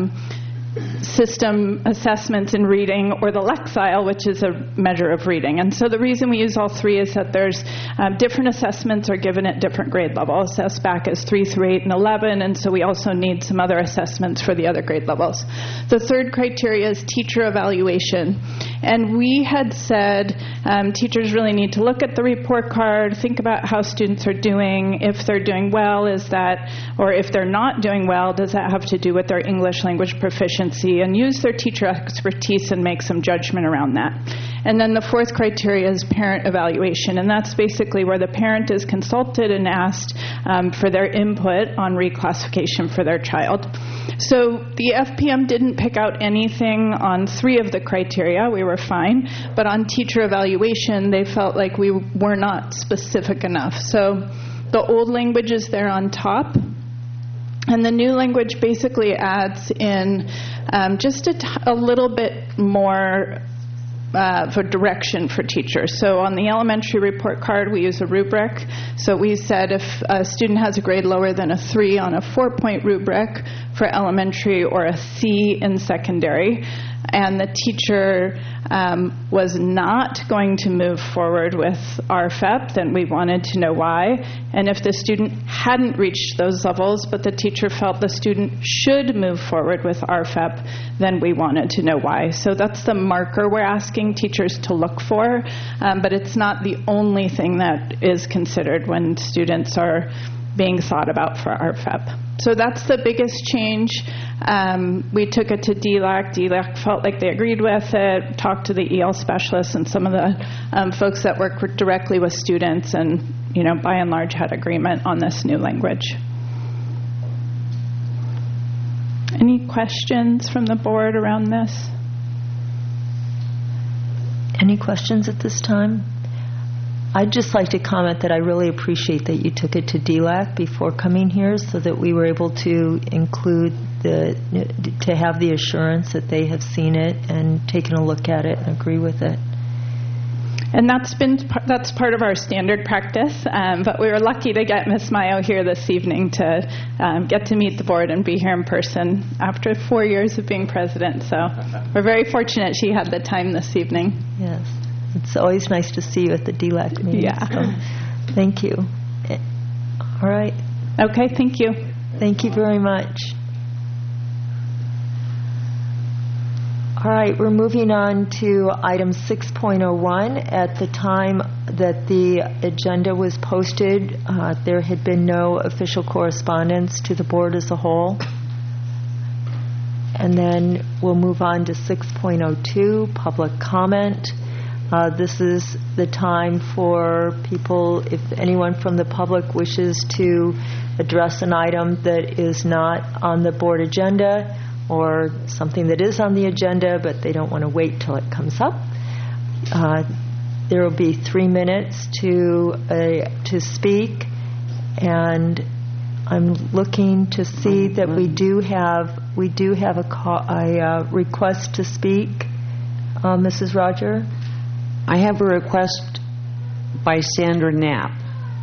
System assessments in reading, or the Lexile, which is a measure of reading. And so the reason we use all three is that there's different assessments are given at different grade levels. SBAC is 3 through 8 and 11, and so we also need some other assessments for the other grade levels. The third criteria is teacher evaluation. And we had said teachers really need to look at the report card, think about how students are doing. If they're doing well, or if they're not doing well, does that have to do with their English language proficiency, and use their teacher expertise and make some judgment around that. And then the fourth criteria is parent evaluation, and that's basically where the parent is consulted and asked for their input on reclassification for their child. So the FPM didn't pick out anything on 3 of the criteria. We were fine. But on teacher evaluation, they felt like we were not specific enough. So the old language is there on top. And the new language basically adds in just a little bit more for direction for teachers. So on the elementary report card, we use a rubric. So we said if a student has a grade lower than a 3 on a 4-point rubric for elementary, or a C in secondary, and the teacher was not going to move forward with RFEP, then we wanted to know why. And if the student hadn't reached those levels, but the teacher felt the student should move forward with RFEP, then we wanted to know why. So that's the marker we're asking teachers to look for, but it's not the only thing that is considered when students are being thought about for RFEP. So that's the biggest change. We took it to DLAC. DLAC felt like they agreed with it, talked to the EL specialists and some of the folks that work directly with students, and by and large had agreement on this new language. Any questions from the board around this? Any questions at this time? I'd just like to comment that I really appreciate that you took it to DLAC before coming here, so that we were able to include to have the assurance that they have seen it and taken a look at it and agree with it. And that's part of our standard practice, but we were lucky to get Ms. Mayo here this evening to get to meet the board and be here in person after 4 years of being president. So we're very fortunate she had the time this evening. Yes. It's always nice to see you at the DLAC meeting. Yeah. So, thank you. All right. Okay, thank you. Thank you very much. All right, we're moving on to item 6.01. At the time that the agenda was posted, there had been no official correspondence to the board as a whole. And then we'll move on to 6.02, public comment. This is the time for people, if anyone from the public wishes to address an item that is not on the board agenda, or something that is on the agenda but they don't want to wait till it comes up. There will be 3 minutes to speak, and I'm looking to see that we do have a request to speak. Mrs. Roger? I have a request by Sandra Knapp.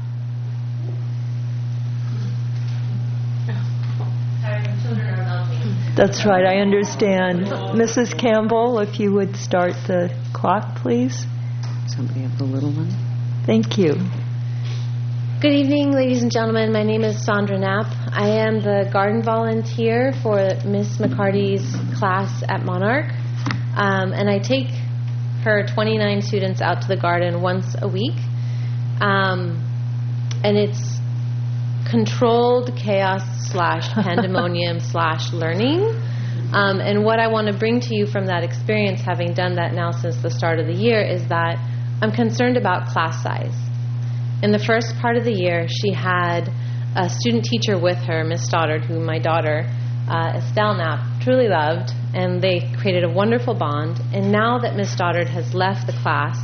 That's right, I understand. Mrs. Campbell, if you would start the clock, please. Somebody have the little one? Thank you. Good evening, ladies and gentlemen. My name is Sandra Knapp. I am the garden volunteer for Miss McCarty's class at Monarch. And I take her 29 students out to the garden once a week. And it's controlled chaos / pandemonium / learning. And what I want to bring to you from that experience, having done that now since the start of the year, is that I'm concerned about class size. In the first part of the year, she had a student teacher with her, Miss Stoddard, who my daughter, Estelle Knapp, truly loved, and they created a wonderful bond. And now that Miss Stoddard has left the class,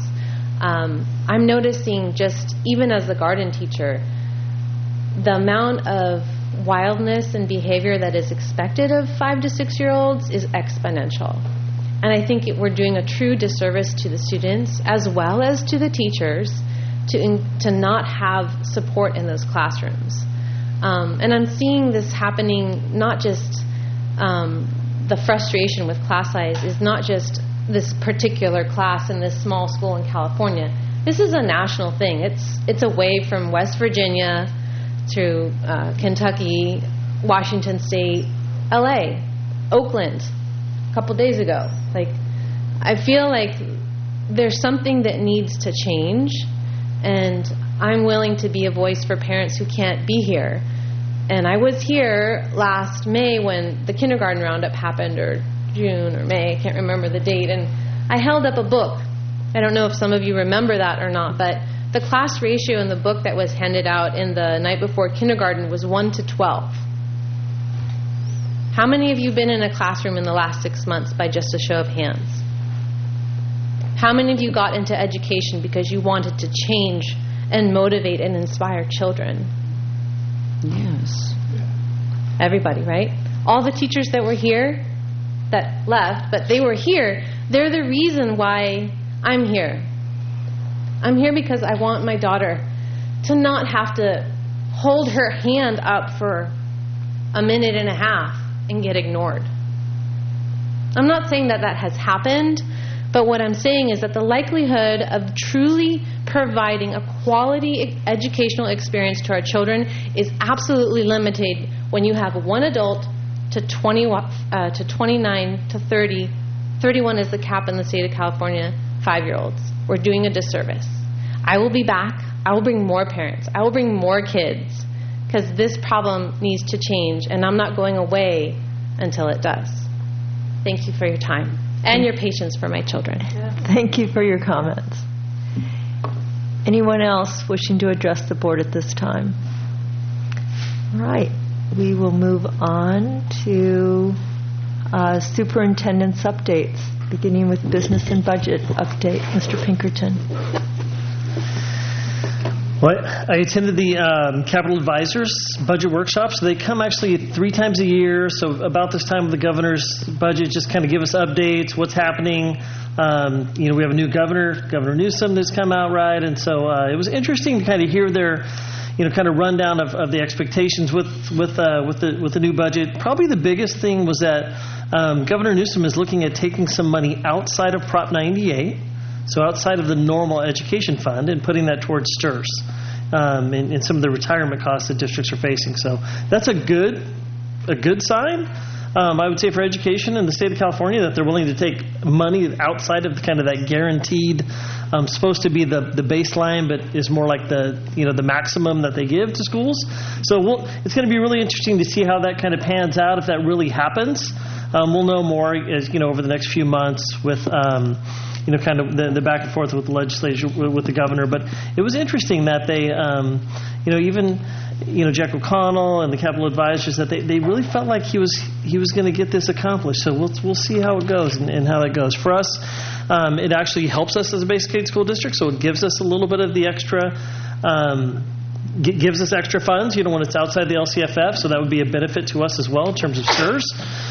I'm noticing, just even as the garden teacher, the amount of wildness and behavior that is expected of 5 to 6-year-olds is exponential. And I think we're doing a true disservice to the students as well as to the teachers to not have support in those classrooms. And I'm seeing this happening, not just the frustration with class size is not just this particular class in this small school in California. This is a national thing. It's a wave from West Virginia to Kentucky, Washington State, LA, Oakland, a couple days ago. Like, I feel like there's something that needs to change, and I'm willing to be a voice for parents who can't be here. And I was here last May when the kindergarten roundup happened, or June or May, I can't remember the date, and I held up a book. I don't know if some of you remember that or not, but the class ratio in the book that was handed out in the night before kindergarten was 1 to 12. How many of you been in a classroom in the last 6 months by just a show of hands? How many of you got into education because you wanted to change and motivate and inspire children? Yes. Everybody, right? All the teachers that were here, that left, but they were here, they're the reason why I'm here. I'm here because I want my daughter to not have to hold her hand up for a minute and a half and get ignored. I'm not saying that that has happened, but what I'm saying is that the likelihood of truly providing a quality educational experience to our children is absolutely limited when you have one adult to 29 to 30. 31 is the cap in the state of California, 5-year-olds. We're doing a disservice. I will be back. I will bring more parents. I will bring more kids, because this problem needs to change, and I'm not going away until it does. Thank you for your time and your patience for my children. Thank you for your comments. Anyone else wishing to address the board at this time? All right. We will move on to superintendent's updates, beginning with business and budget update. Mr. Pinkerton. Well, I attended the Capital Advisors budget workshops. They come actually 3 times a year, so about this time of the governor's budget, just kind of give us updates, what's happening. We have a new governor, Governor Newsom, that's come out, right? And so it was interesting to kind of hear their kind of rundown of the expectations with the new budget. Probably the biggest thing was that Governor Newsom is looking at taking some money outside of Prop 98, so outside of the normal education fund, and putting that towards STIRS and some of the retirement costs that districts are facing. So that's a good sign. I would say for education in the state of California, that they're willing to take money outside of kind of that guaranteed, supposed to be the baseline, but is more like the maximum that they give to schools. So it's going to be really interesting to see how that kind of pans out, if that really happens. We'll know more as over the next few months with kind of the back and forth with the legislature, with the governor. But it was interesting that they, even Jack O'Connell and the Capital Advisors, that they really felt like he was going to get this accomplished. So we'll see how it goes and how that goes. For us, it actually helps us as a basic aid school district, so it gives us a little bit of the extra, gives us extra funds, when it's outside the LCFF, so that would be a benefit to us as well in terms of STIRS.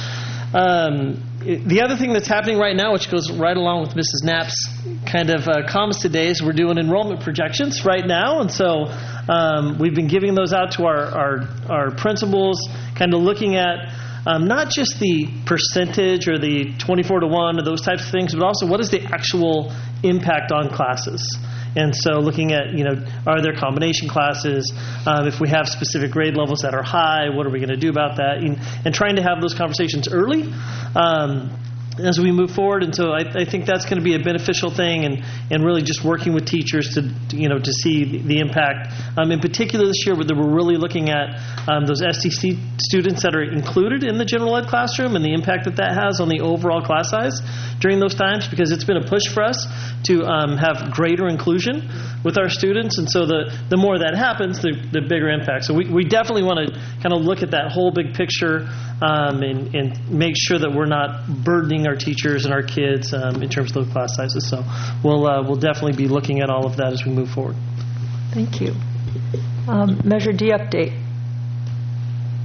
The other thing that's happening right now, which goes right along with Mrs. Knapp's kind of comments today, is we're doing enrollment projections right now, and so we've been giving those out to our principals, kind of looking at not just the percentage or the 24-to-1 or those types of things, but also what is the actual impact on classes. And so looking at, are there combination classes? If we have specific grade levels that are high, what are we going to do about that? And trying to have those conversations early as we move forward. And so I think that's going to be a beneficial thing, and really just working with teachers to see the impact. In particular this year, we're really looking at those STC students that are included in the general ed classroom and the impact that has on the overall class size during those times, because it's been a push for us to have greater inclusion with our students. And so the more that happens, the bigger impact. So we definitely want to kind of look at that whole big picture and make sure that we're not burdening our teachers and our kids in terms of those class sizes. So we'll definitely be looking at all of that as we move forward. Thank you. Measure D update.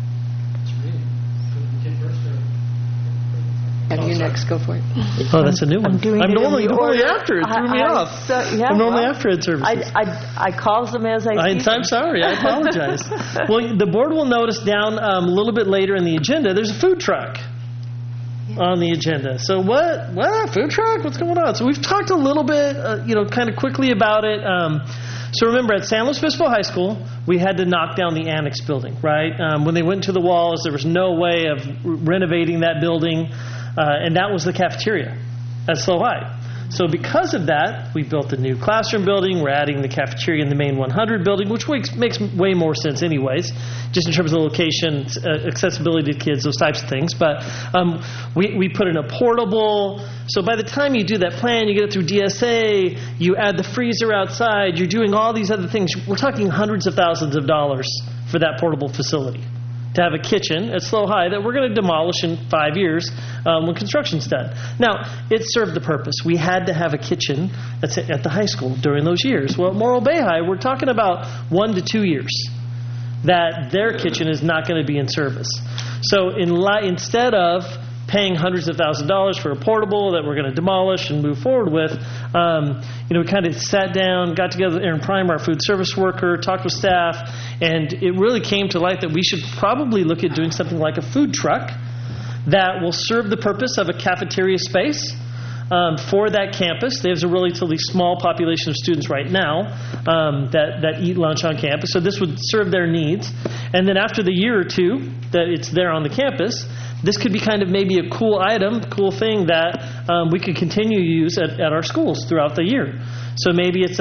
Dex, go for it. Oh, that's a new one. I'm doing I'm it in normally the order. after. It threw me off. I'm normally after Ed Services. I calls them as I see them. I'm sorry. I apologize. Well, the board will notice down a little bit later in the agenda, there's a food truck on the agenda. So what? Food truck? What's going on? So we've talked a little bit, kind of quickly about it. So remember, at San Luis Obispo High School, we had to knock down the annex building, right? When they went to the walls, there was no way of renovating that building, and that was the cafeteria at SLO High. So because of that, we built a new classroom building. We're adding the cafeteria in the main 100 building, which makes way more sense anyways, just in terms of location, accessibility to kids, those types of things. But we put in a portable. So by the time you do that plan, you get it through DSA, you add the freezer outside, you're doing all these other things. We're talking hundreds of thousands of dollars for that portable facility. To have a kitchen at SLO High that we're going to demolish in 5 years when construction's done. Now, it served the purpose. We had to have a kitchen at the high school during those years. Well, at Morro Bay High, we're talking about 1 to 2 years that their kitchen is not going to be in service. So instead of paying hundreds of thousands of dollars for a portable that we're going to demolish and move forward with, we kind of sat down, got together with Aaron Prime, our food service worker, talked with staff, and it really came to light that we should probably look at doing something like a food truck that will serve the purpose of a cafeteria space for that campus. There's a relatively small population of students right now that eat lunch on campus, so this would serve their needs. And then after the year or two that it's there on the campus, this could be kind of maybe a cool item, cool thing that we could continue to use at our schools throughout the year. So maybe it's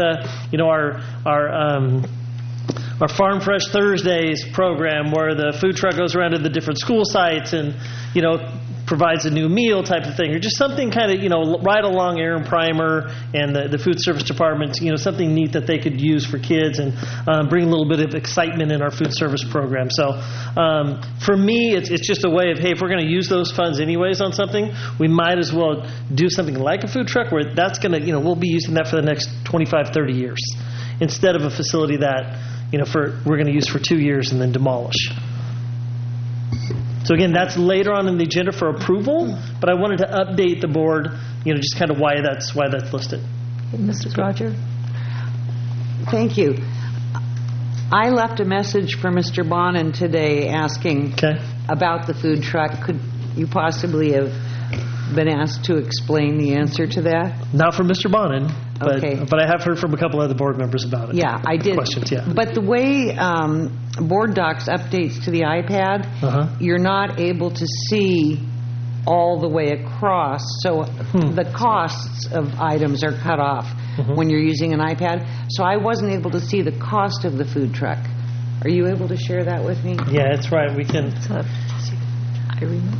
our Farm Fresh Thursdays program where the food truck goes around to the different school sites and, provides a new meal type of thing, or just something kind of, right along Aaron Primer and the food service department, something neat that they could use for kids and bring a little bit of excitement in our food service program. So for me, it's just a way of, hey, if we're going to use those funds anyways on something, we might as well do something like a food truck where that's going to, we'll be using that for the next 25, 30 years instead of a facility that, we're going to use for 2 years and then demolish. So again, that's later on in the agenda for approval, but I wanted to update the board, just kind of why that's listed. Mrs. Roger? Thank you. I left a message for Mr. Bonin today asking about the food truck. Could you possibly have been asked to explain the answer to that? Not from Mr. Bonin, but I have heard from a couple other board members about it. Yeah, I did. Questions, yeah. But the way Board Docs updates to the iPad, you're not able to see all the way across. So the costs of items are cut off when you're using an iPad. So I wasn't able to see the cost of the food truck. Are you able to share that with me? Yeah, that's right. We can. I remember.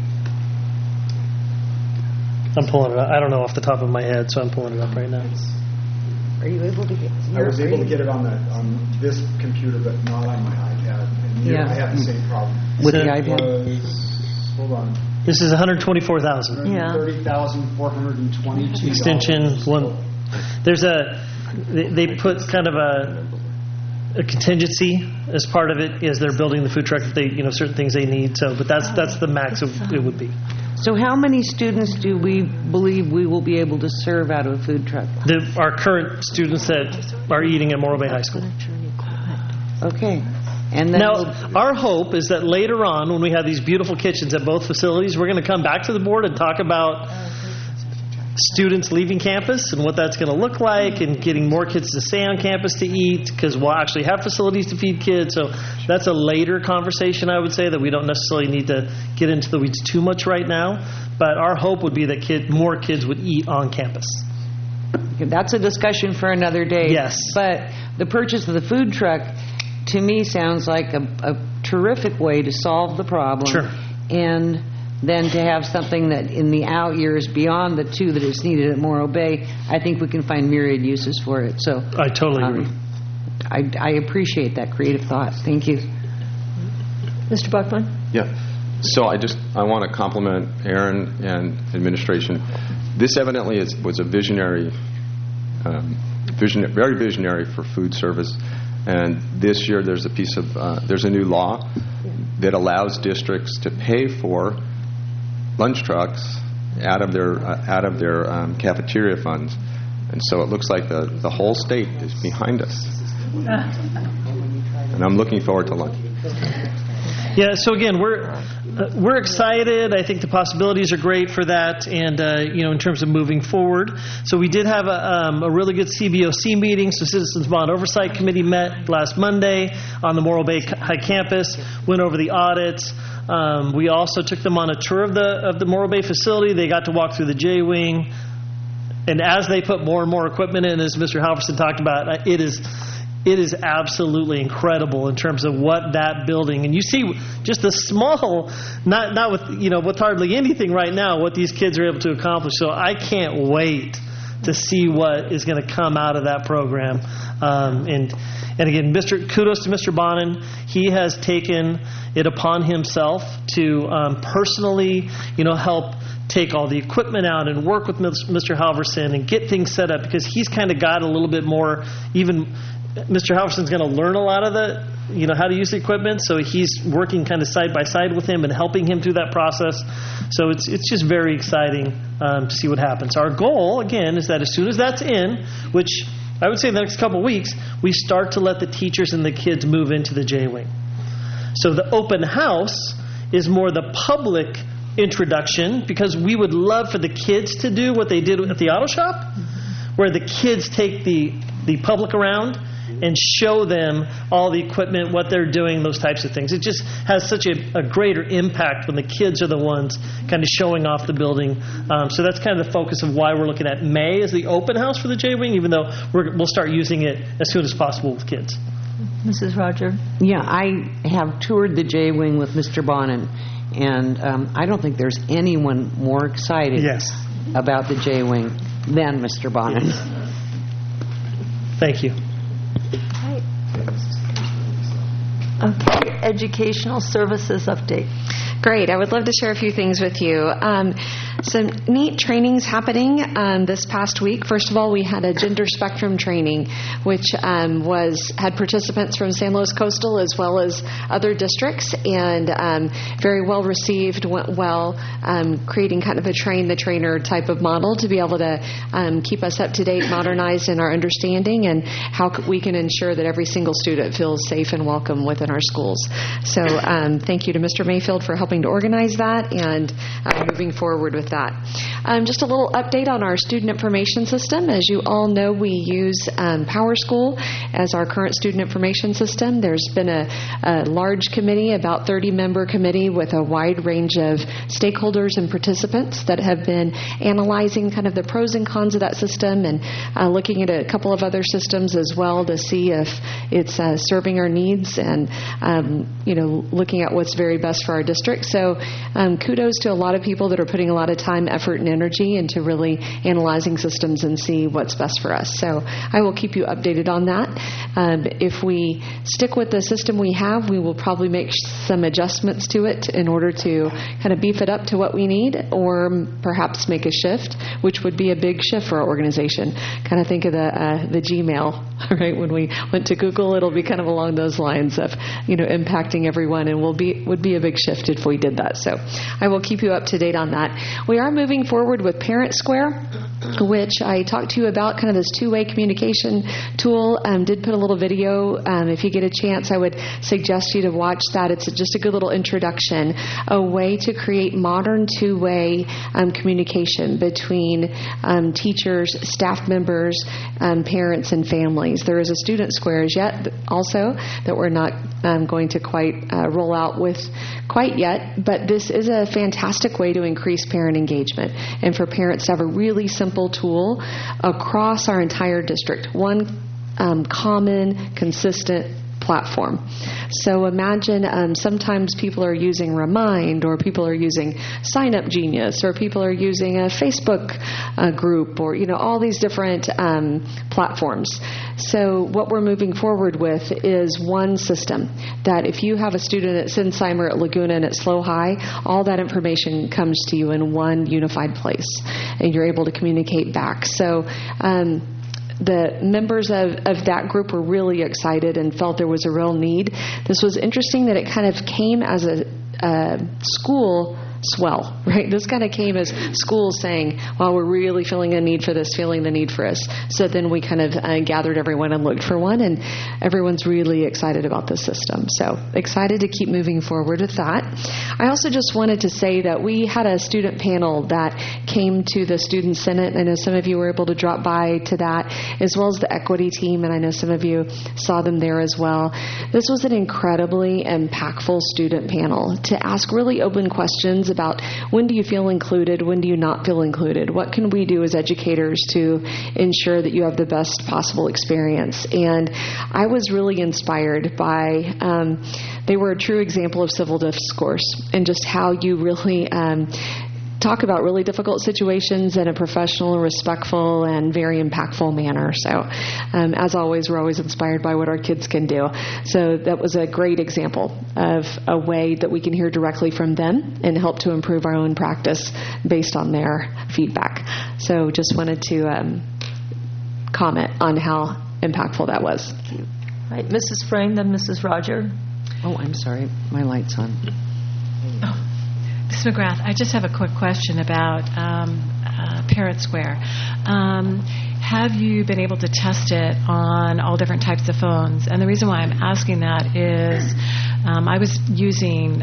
I'm pulling it up. I don't know off the top of my head, so I'm pulling it up right now. Are you able to get it? I was able to get it on this computer, but not on my iPad. And I have the same problem. With the iPad? Hold on. This is $124,000. Yeah. $30,422. Extension one. There's they put kind of a contingency as part of it as they're building the food truck. If they certain things they need. So, but that's the max of it would be. So how many students do we believe we will be able to serve out of a food truck? Our current students that are eating at Morro Bay High School. Okay. And then now, our hope is that later on, when we have these beautiful kitchens at both facilities, we're going to come back to the board and talk about students leaving campus and what that's going to look like and getting more kids to stay on campus to eat, because we'll actually have facilities to feed kids. So that's a later conversation, I would say, that we don't necessarily need to get into the weeds too much right now. But our hope would be that more kids would eat on campus. Okay, that's a discussion for another day. Yes. But the purchase of the food truck, to me, sounds like a terrific way to solve the problem. Sure. And then to have something that in the out years beyond the 2 that is needed at Morro Bay, I think we can find myriad uses for it. So I totally agree. I appreciate that creative thought. Thank you. Mr. Buckman? Yeah. So I want to compliment Aaron and administration. This evidently was a visionary, very visionary for food service. And this year there's a new law that allows districts to pay for lunch trucks out of their cafeteria funds, and so it looks like the whole state is behind us. And I'm looking forward to lunch. Yeah, so again, we're excited. I think the possibilities are great for that, and in terms of moving forward. So we did have a really good CBOC meeting. So Citizens Bond Oversight Committee met last Monday on the Morro Bay High campus, went over the audits. We also took them on a tour of the Morro Bay facility. They got to walk through the J-Wing, and as they put more and more equipment in, as Mr. Halverson talked about, it is absolutely incredible in terms of what that building, and you see just the small, not with hardly anything right now, what these kids are able to accomplish. So I can't wait to see what is going to come out of that program. And again, kudos to Mr. Bonin. He has taken it upon himself to personally, help take all the equipment out and work with Mr. Halverson and get things set up, because he's kind of got a little bit more, even Mr. Halverson's going to learn a lot of how to use the equipment, so he's working kind of side by side with him and helping him through that process. So it's just very exciting to see what happens. Our goal, again, is that as soon as that's in, which I would say in the next couple of weeks, we start to let the teachers and the kids move into the J-Wing. So the open house is more the public introduction, because we would love for the kids to do what they did at the auto shop, where the kids take the public around and show them all the equipment, what they're doing, those types of things. It just has such a greater impact when the kids are the ones kind of showing off the building. So that's kind of the focus of why we're looking at May as the open house for the J-Wing, even though we'll start using it as soon as possible with kids. Mrs. Roger? Yeah, I have toured the J-Wing with Mr. Bonin, and I don't think there's anyone more excited about the J-Wing than Mr. Bonin. Yes. Thank you. Okay, educational services update. Great. I would love to share a few things with you. Some neat trainings happening this past week. First of all, we had a gender spectrum training, which had participants from San Luis Coastal as well as other districts, and very well received, went well, creating kind of a train-the-trainer type of model to be able to keep us up to date, modernized in our understanding, and how we can ensure that every single student feels safe and welcome within our schools. So thank you to Mr. Mayfield for helping to organize that and moving forward with that. Just a little update on our student information system. As you all know, we use PowerSchool as our current student information system. There's been a large committee, about 30-member committee with a wide range of stakeholders and participants that have been analyzing kind of the pros and cons of that system, and looking at a couple of other systems as well to see if it's serving our needs, and looking at what's very best for our district. So kudos to a lot of people that are putting a lot of time, effort, and energy into really analyzing systems and see what's best for us. So I will keep you updated on that. If we stick with the system we have, we will probably make some adjustments to it in order to kind of beef it up to what we need, or perhaps make a shift, which would be a big shift for our organization. Kind of think of the Gmail, right? When we went to Google, it'll be kind of along those lines of, impacting everyone, and would be a big shift if we did that. So I will keep you up to date on that. We are moving forward with Parent Square, which I talked to you about, kind of this two-way communication tool. Did put a little video. If you get a chance, I would suggest you to watch that. It's just a good little introduction, a way to create modern two-way communication between teachers, staff members, parents, and families. There is a Student Square yet also that we're not going to quite roll out with quite yet, but this is a fantastic way to increase parent engagement and for parents to have a really simple tool across our entire district. One common, consistent platform. So imagine sometimes people are using Remind, or people are using Sign Up Genius, or people are using a Facebook group, or all these different platforms. So what we're moving forward with is one system that if you have a student at Sinsheimer, at Laguna, and at Slow High, all that information comes to you in one unified place, and you're able to communicate back. So the members of that group were really excited and felt there was a real need. This was interesting that it kind of came as a school swell, right? This kind of came as schools saying, well, we're really feeling the need for this, feeling the need for us. So then we kind of gathered everyone and looked for one, and everyone's really excited about this system. So excited to keep moving forward with that. I also just wanted to say that we had a student panel that came to the Student Senate. I know some of you were able to drop by to that, as well as the equity team, and I know some of you saw them there as well. This was an incredibly impactful student panel to ask really open questions about when do you feel included, when do you not feel included, what can we do as educators to ensure that you have the best possible experience. And I was really inspired by, they were a true example of civil discourse and just how you really talk about really difficult situations in a professional, respectful, and very impactful manner. So as always, we're always inspired by what our kids can do. So that was a great example of a way that we can hear directly from them and help to improve our own practice based on their feedback. So just wanted to comment on how impactful that was. All right, Mrs. Frame, then Mrs. Roger. Oh, I'm sorry. My light's on. Ms. McGrath, I just have a quick question about Parent Square. Have you been able to test it on all different types of phones? And the reason why I'm asking that is I was using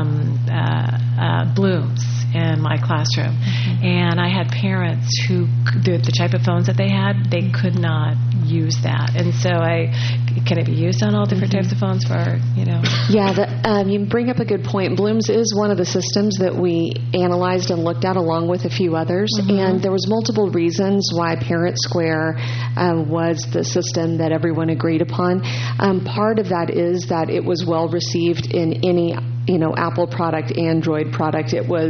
Blooms in my classroom, and I had parents who, the type of phones that they had, they could not use that. And so can it be used on all different types of phones for, Yeah, you bring up a good point. Blooms is one of the systems that we analyzed and looked at along with a few others, and there was multiple reasons why Parent Square was the system that everyone agreed upon. Part of that is that it was well received in any Apple product, Android product. It was,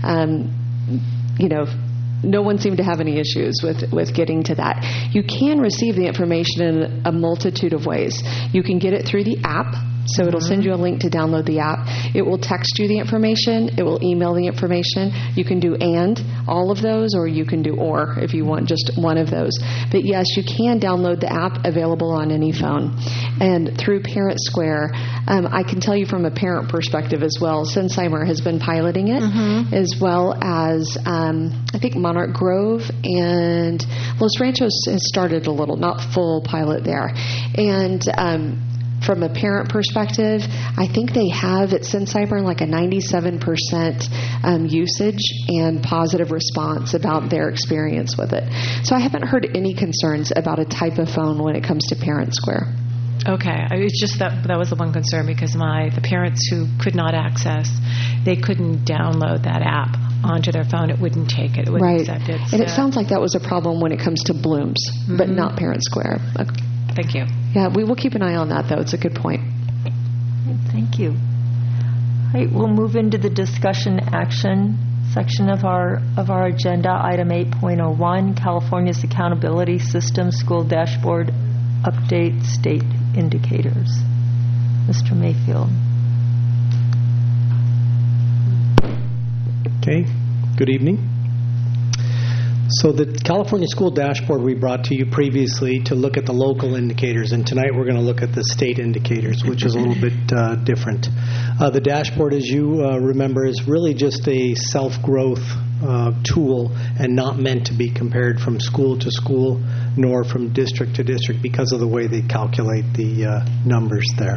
no one seemed to have any issues with getting to that. You can receive the information in a multitude of ways. You can get it through the app. So it'll send you a link to download the app. It will text you the information. It will email the information. You can do all of those, or you can do or if you want just one of those. But yes, you can download the app, available on any phone. And through Parent Square, I can tell you from a parent perspective as well, Sensheimer has been piloting it, as well as I think Monarch Grove and Los Ranchos has started a little, not full pilot there. And from a parent perspective, I think they have at Sensheimer like a 97% usage and positive response about their experience with it. So I haven't heard any concerns about a type of phone when it comes to Parent Square. Okay, it's just that was the one concern because the parents who could not access, they couldn't download that app onto their phone. It wouldn't take it. It wouldn't accept it. And it sounds like that was a problem when it comes to Blooms, but not Parent Square. Okay. Thank you. Yeah, we will keep an eye on that, though. It's a good point. Thank you. All right, we'll move into the discussion action section of our agenda. Item 8.01, California's Accountability System School Dashboard Update State Indicators. Mr. Mayfield. Okay, good evening. So the California School Dashboard we brought to you previously to look at the local indicators, and tonight we're going to look at the state indicators, which is a little bit different. The dashboard, as you remember, is really just a self-growth tool and not meant to be compared from school to school nor from district to district because of the way they calculate the numbers there.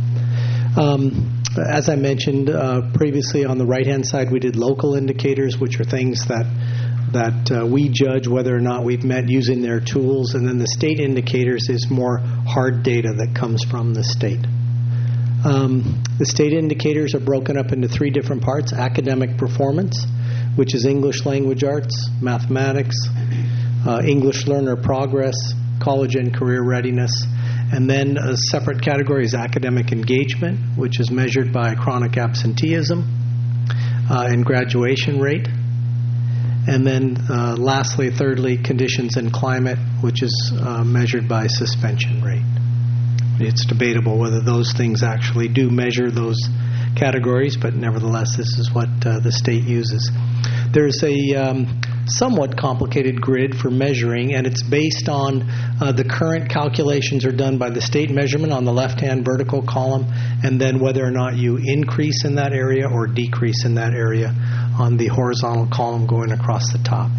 As I mentioned previously, on the right-hand side, we did local indicators, which are things that we judge whether or not we've met using their tools, and then the state indicators is more hard data that comes from the state. The state indicators are broken up into three different parts: academic performance, which is English language arts, mathematics, English learner progress, college and career readiness, and then a separate category is academic engagement, which is measured by chronic absenteeism and graduation rate. And then lastly, thirdly, conditions and climate, which is measured by suspension rate. It's debatable whether those things actually do measure those categories, but nevertheless, this is what the state uses. There's a somewhat complicated grid for measuring, and it's based on the current calculations are done by the state measurement on the left-hand vertical column, and then whether or not you increase in that area or decrease in that area on the horizontal column going across the top.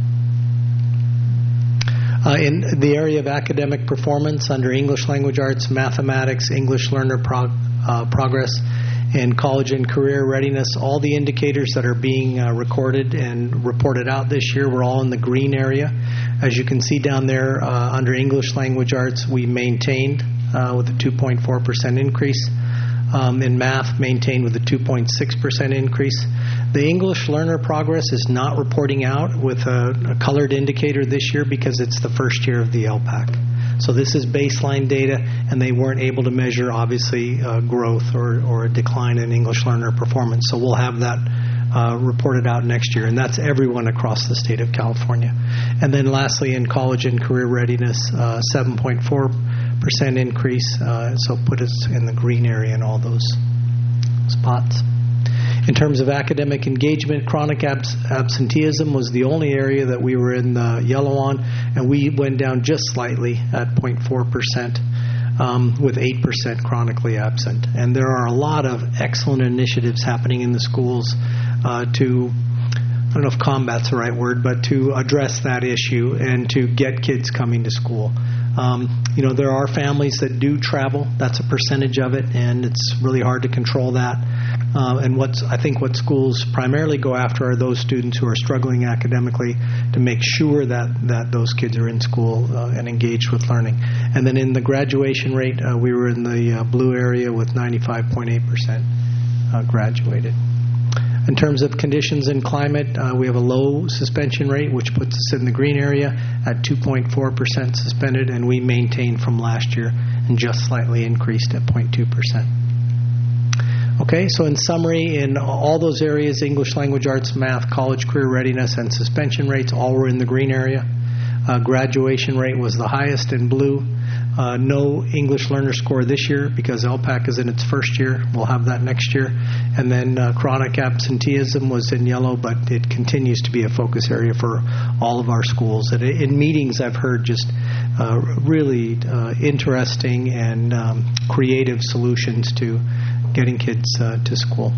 In the area of academic performance, under English Language Arts, Mathematics, English Learner Progress, and College and Career Readiness, all the indicators that are being recorded and reported out this year were all in the green area. As you can see down there, under English Language Arts, we maintained with a 2.4% increase. In math, maintained with a 2.6% increase. The English Learner Progress is not reporting out with a colored indicator this year because it's the first year of the LPAC. So this is baseline data, and they weren't able to measure, obviously, growth or a decline in English learner performance. So we'll have that reported out next year, and that's everyone across the state of California. And then lastly, in College and Career Readiness, 7.4% increase, so put us in the green area in all those spots. In terms of academic engagement, chronic absenteeism was the only area that we were in the yellow on, and we went down just slightly at 0.4%, with 8% chronically absent. And there are a lot of excellent initiatives happening in the schools to, I don't know if combat's the right word, but to address that issue and to get kids coming to school. There are families that do travel. That's a percentage of it, and it's really hard to control that. And I think what schools primarily go after are those students who are struggling academically to make sure that those kids are in school and engaged with learning. And then in the graduation rate, we were in the blue area with 95.8% graduated. In terms of conditions and climate, we have a low suspension rate, which puts us in the green area at 2.4% suspended, and we maintained from last year and just slightly increased at 0.2%. Okay, so in summary, in all those areas, English Language Arts, Math, College Career Readiness, and suspension rates, all were in the green area. Graduation rate was the highest in blue. No English learner score this year because LPAC is in its first year. We'll have that next year. And then chronic absenteeism was in yellow, but it continues to be a focus area for all of our schools. And in meetings, I've heard just really interesting and creative solutions to getting kids to school.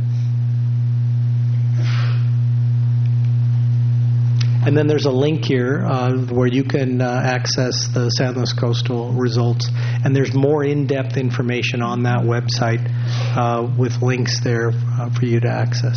And then there's a link here where you can access the San Luis Coastal results. And there's more in-depth information on that website with links there for you to access.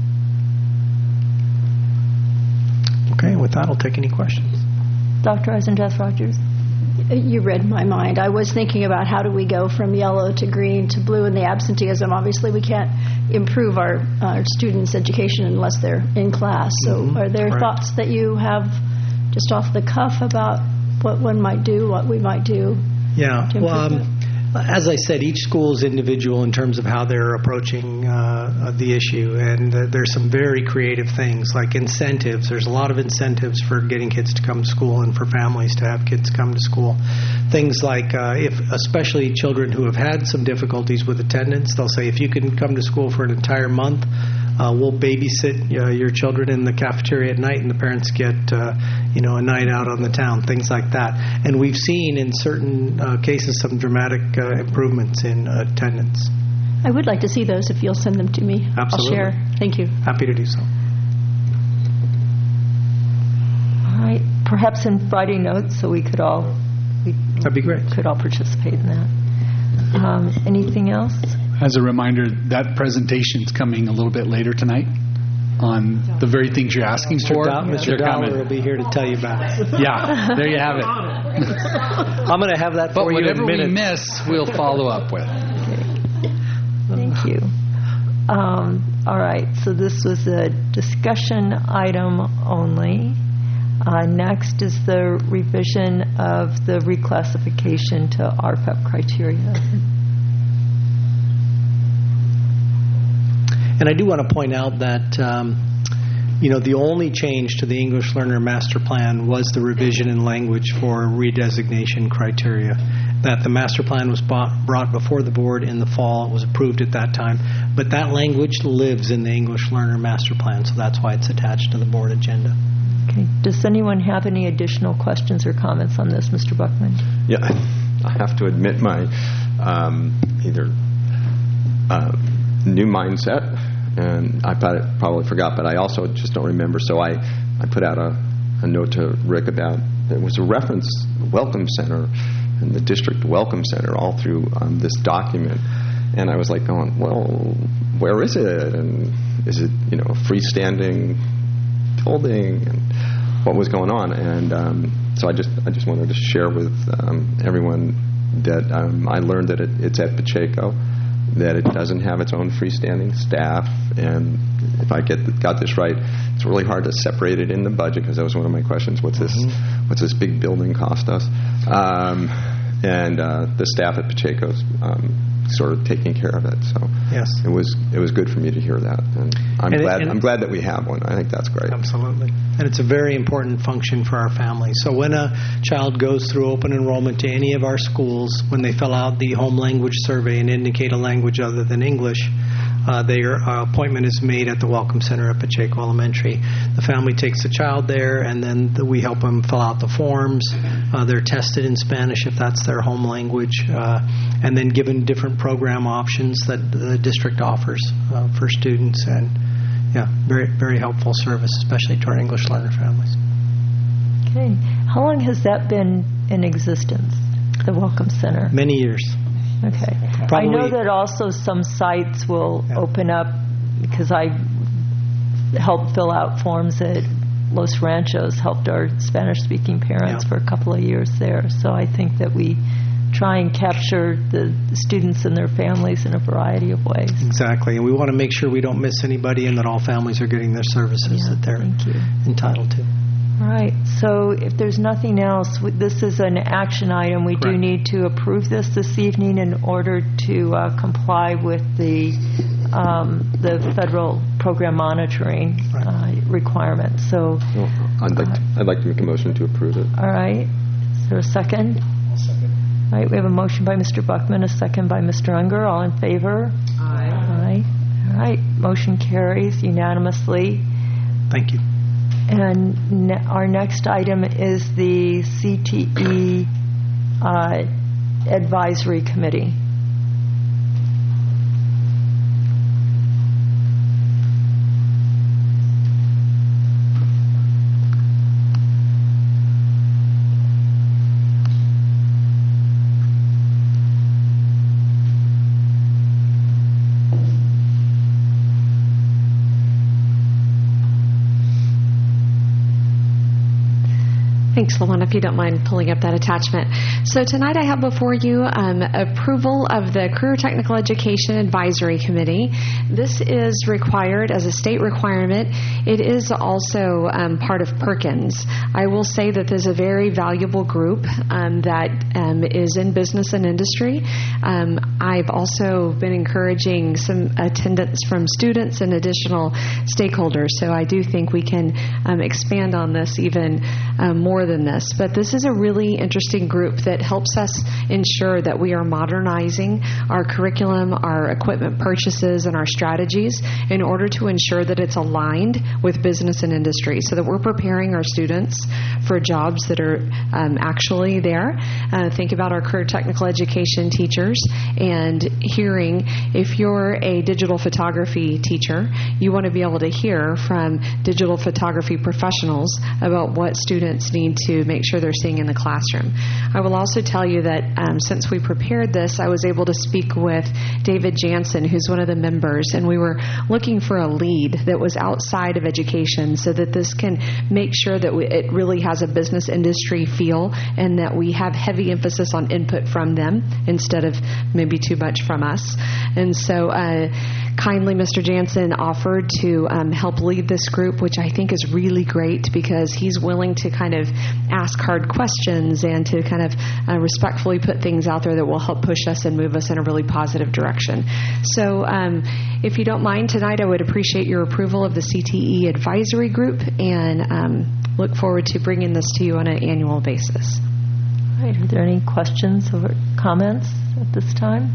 Okay, with that, I'll take any questions. Dr. Eisendrath-Rogers. You read my mind. I was thinking about how do we go from yellow to green to blue in the absenteeism. Obviously, we can't improve our students' education unless they're in class. So are there thoughts that you have just off the cuff about what one might do, what we might do? Yeah, well, as I said, each school is individual in terms of how they're approaching the issue, and there's some very creative things like incentives. There's a lot of incentives for getting kids to come to school and for families to have kids come to school. Things like, especially children who have had some difficulties with attendance, they'll say, if you can come to school for an entire month, we'll babysit your children in the cafeteria at night, and the parents get a night out on the town, things like that. And we've seen in certain cases some dramatic improvements in attendance. I would like to see those if you'll send them to me. Absolutely. I'll share. Thank you. Happy to do so. All right. Perhaps in Friday notes so we could all that'd be great. Could all participate in that. Anything else? As a reminder, that presentation's coming a little bit later tonight on the very things you're asking for. Mr. Dollar will be here to tell you about it. Yeah, there you have it. I'm going to have that for you in a minute. But whatever we miss, we'll follow up with. Okay. Thank you. All right, so this was a discussion item only. Next is the revision of the reclassification to RFEP criteria. And I do want to point out that, the only change to the English Learner Master Plan was the revision in language for redesignation criteria. that the master plan was brought before the board in the fall. It was approved at that time. But that language lives in the English Learner Master Plan, so that's why it's attached to the board agenda. Okay. Does anyone have any additional questions or comments on this, Mr. Buckman? Yeah, I have to admit my either new mindset, and I probably forgot, but I also just don't remember. So I put out a note to Rick about, there was a reference, Welcome Center, and the district Welcome Center all through this document. And I was like going, well, where is it? And is it, a freestanding building? And what was going on? And so I just wanted to share with everyone that I learned that it's at Pacheco, that it doesn't have its own freestanding staff. And if I got this right, it's really hard to separate it in the budget, because that was one of my questions. What's this big building cost us? And the staff at Pacheco's sort of taking care of it. So yes, it was good for me to hear that, and I'm glad that we have one. I think that's great. Absolutely, and it's a very important function for our families. So when a child goes through open enrollment to any of our schools, when they fill out the home language survey and indicate a language other than English, their appointment is made at the Welcome Center at Pacheco Elementary. The family takes the child there, and then we help them fill out the forms. They're tested in Spanish if that's their home language, and then given different program options that the district offers for students. And very, very helpful service, especially to our English learner families. Okay. How long has that been in existence, the Welcome Center? Many years. Okay. Probably. I know that also some sites will open up, because I helped fill out forms at Los Ranchos, helped our Spanish-speaking parents for a couple of years there. So I think that we try and capture the students and their families in a variety of ways. Exactly. And we want to make sure we don't miss anybody, and that all families are getting their services that they're entitled to. All right. So if there's nothing else, this is an action item. We do need to approve this evening in order to comply with the federal program monitoring requirements. So I'd like to make a motion to approve it. All right. Is there a second? I'll second. All right. We have a motion by Mr. Buckman, a second by Mr. Unger. All in favor? Aye. Aye. All right. Motion carries unanimously. Thank you. And our next item is the CTE Advisory Committee. Thanks, Luana, if you don't mind pulling up that attachment. So tonight I have before you approval of the Career Technical Education Advisory Committee. This is required as a state requirement. It is also part of Perkins. I will say that there's a very valuable group that is in business and industry. I've also been encouraging some attendance from students and additional stakeholders, so I do think we can expand on this even more than this. But this is a really interesting group that helps us ensure that we are modernizing our curriculum, our equipment purchases, and our strategies in order to ensure that it's aligned with business and industry, so that we're preparing our students for jobs that are actually there. Think about our career technical education teachers and hearing, if you're a digital photography teacher, you want to be able to hear from digital photography professionals about what students need to make sure they're seeing in the classroom. I will also tell you that since we prepared this, I was able to speak with David Jansen, who's one of the members, and we were looking for a lead that was outside of education so that this can make sure that it really has a business industry feel and that we have heavy emphasis on input from them instead of maybe too much from us. And so kindly Mr. Jansen offered to help lead this group, which I think is really great because he's willing to kind of ask hard questions and to kind of respectfully put things out there that will help push us and move us in a really positive direction. So if you don't mind, tonight I would appreciate your approval of the CTE advisory group and look forward to bringing this to you on an annual basis. All right. Are there any questions or comments at this time?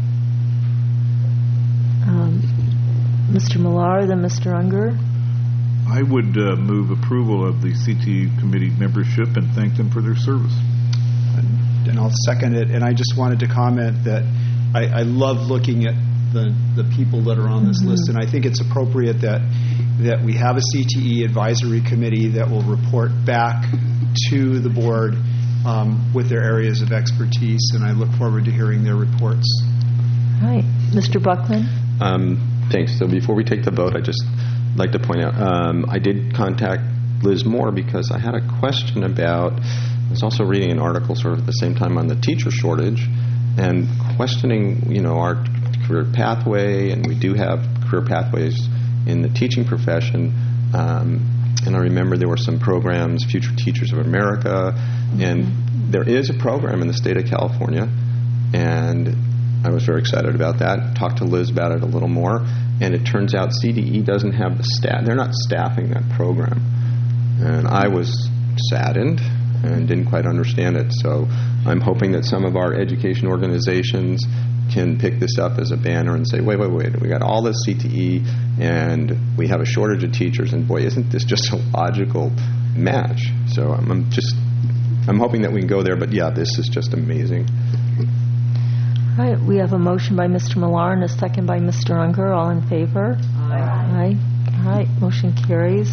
Mr. Millar, then Mr. Unger. I would move approval of the CTE committee membership and thank them for their service. And I'll second it. And I just wanted to comment that I love looking at the people that are on this list, and I think it's appropriate that we have a CTE advisory committee that will report back to the board with their areas of expertise, and I look forward to hearing their reports. All right. Mr. Buckman? Thanks. So before we take the vote, I'd just like to point out I did contact Liz Moore because I had a question about, I was also reading an article sort of at the same time on the teacher shortage and questioning, our career pathway, and we do have career pathways in the teaching profession. And I remember there were some programs, Future Teachers of America, and there is a program in the state of California, and I was very excited about that. Talked to Liz about it a little more, and it turns out CDE doesn't have the staff. They're not staffing that program, and I was saddened and didn't quite understand it. So I'm hoping that some of our education organizations can pick this up as a banner and say, wait, we got all this CTE and we have a shortage of teachers, and boy, isn't this just a logical match? So I'm hoping that we can go there, but yeah, this is just amazing. All right, we have a motion by Mr. Millar and a second by Mr. Unger. All in favor? Aye. All right, motion carries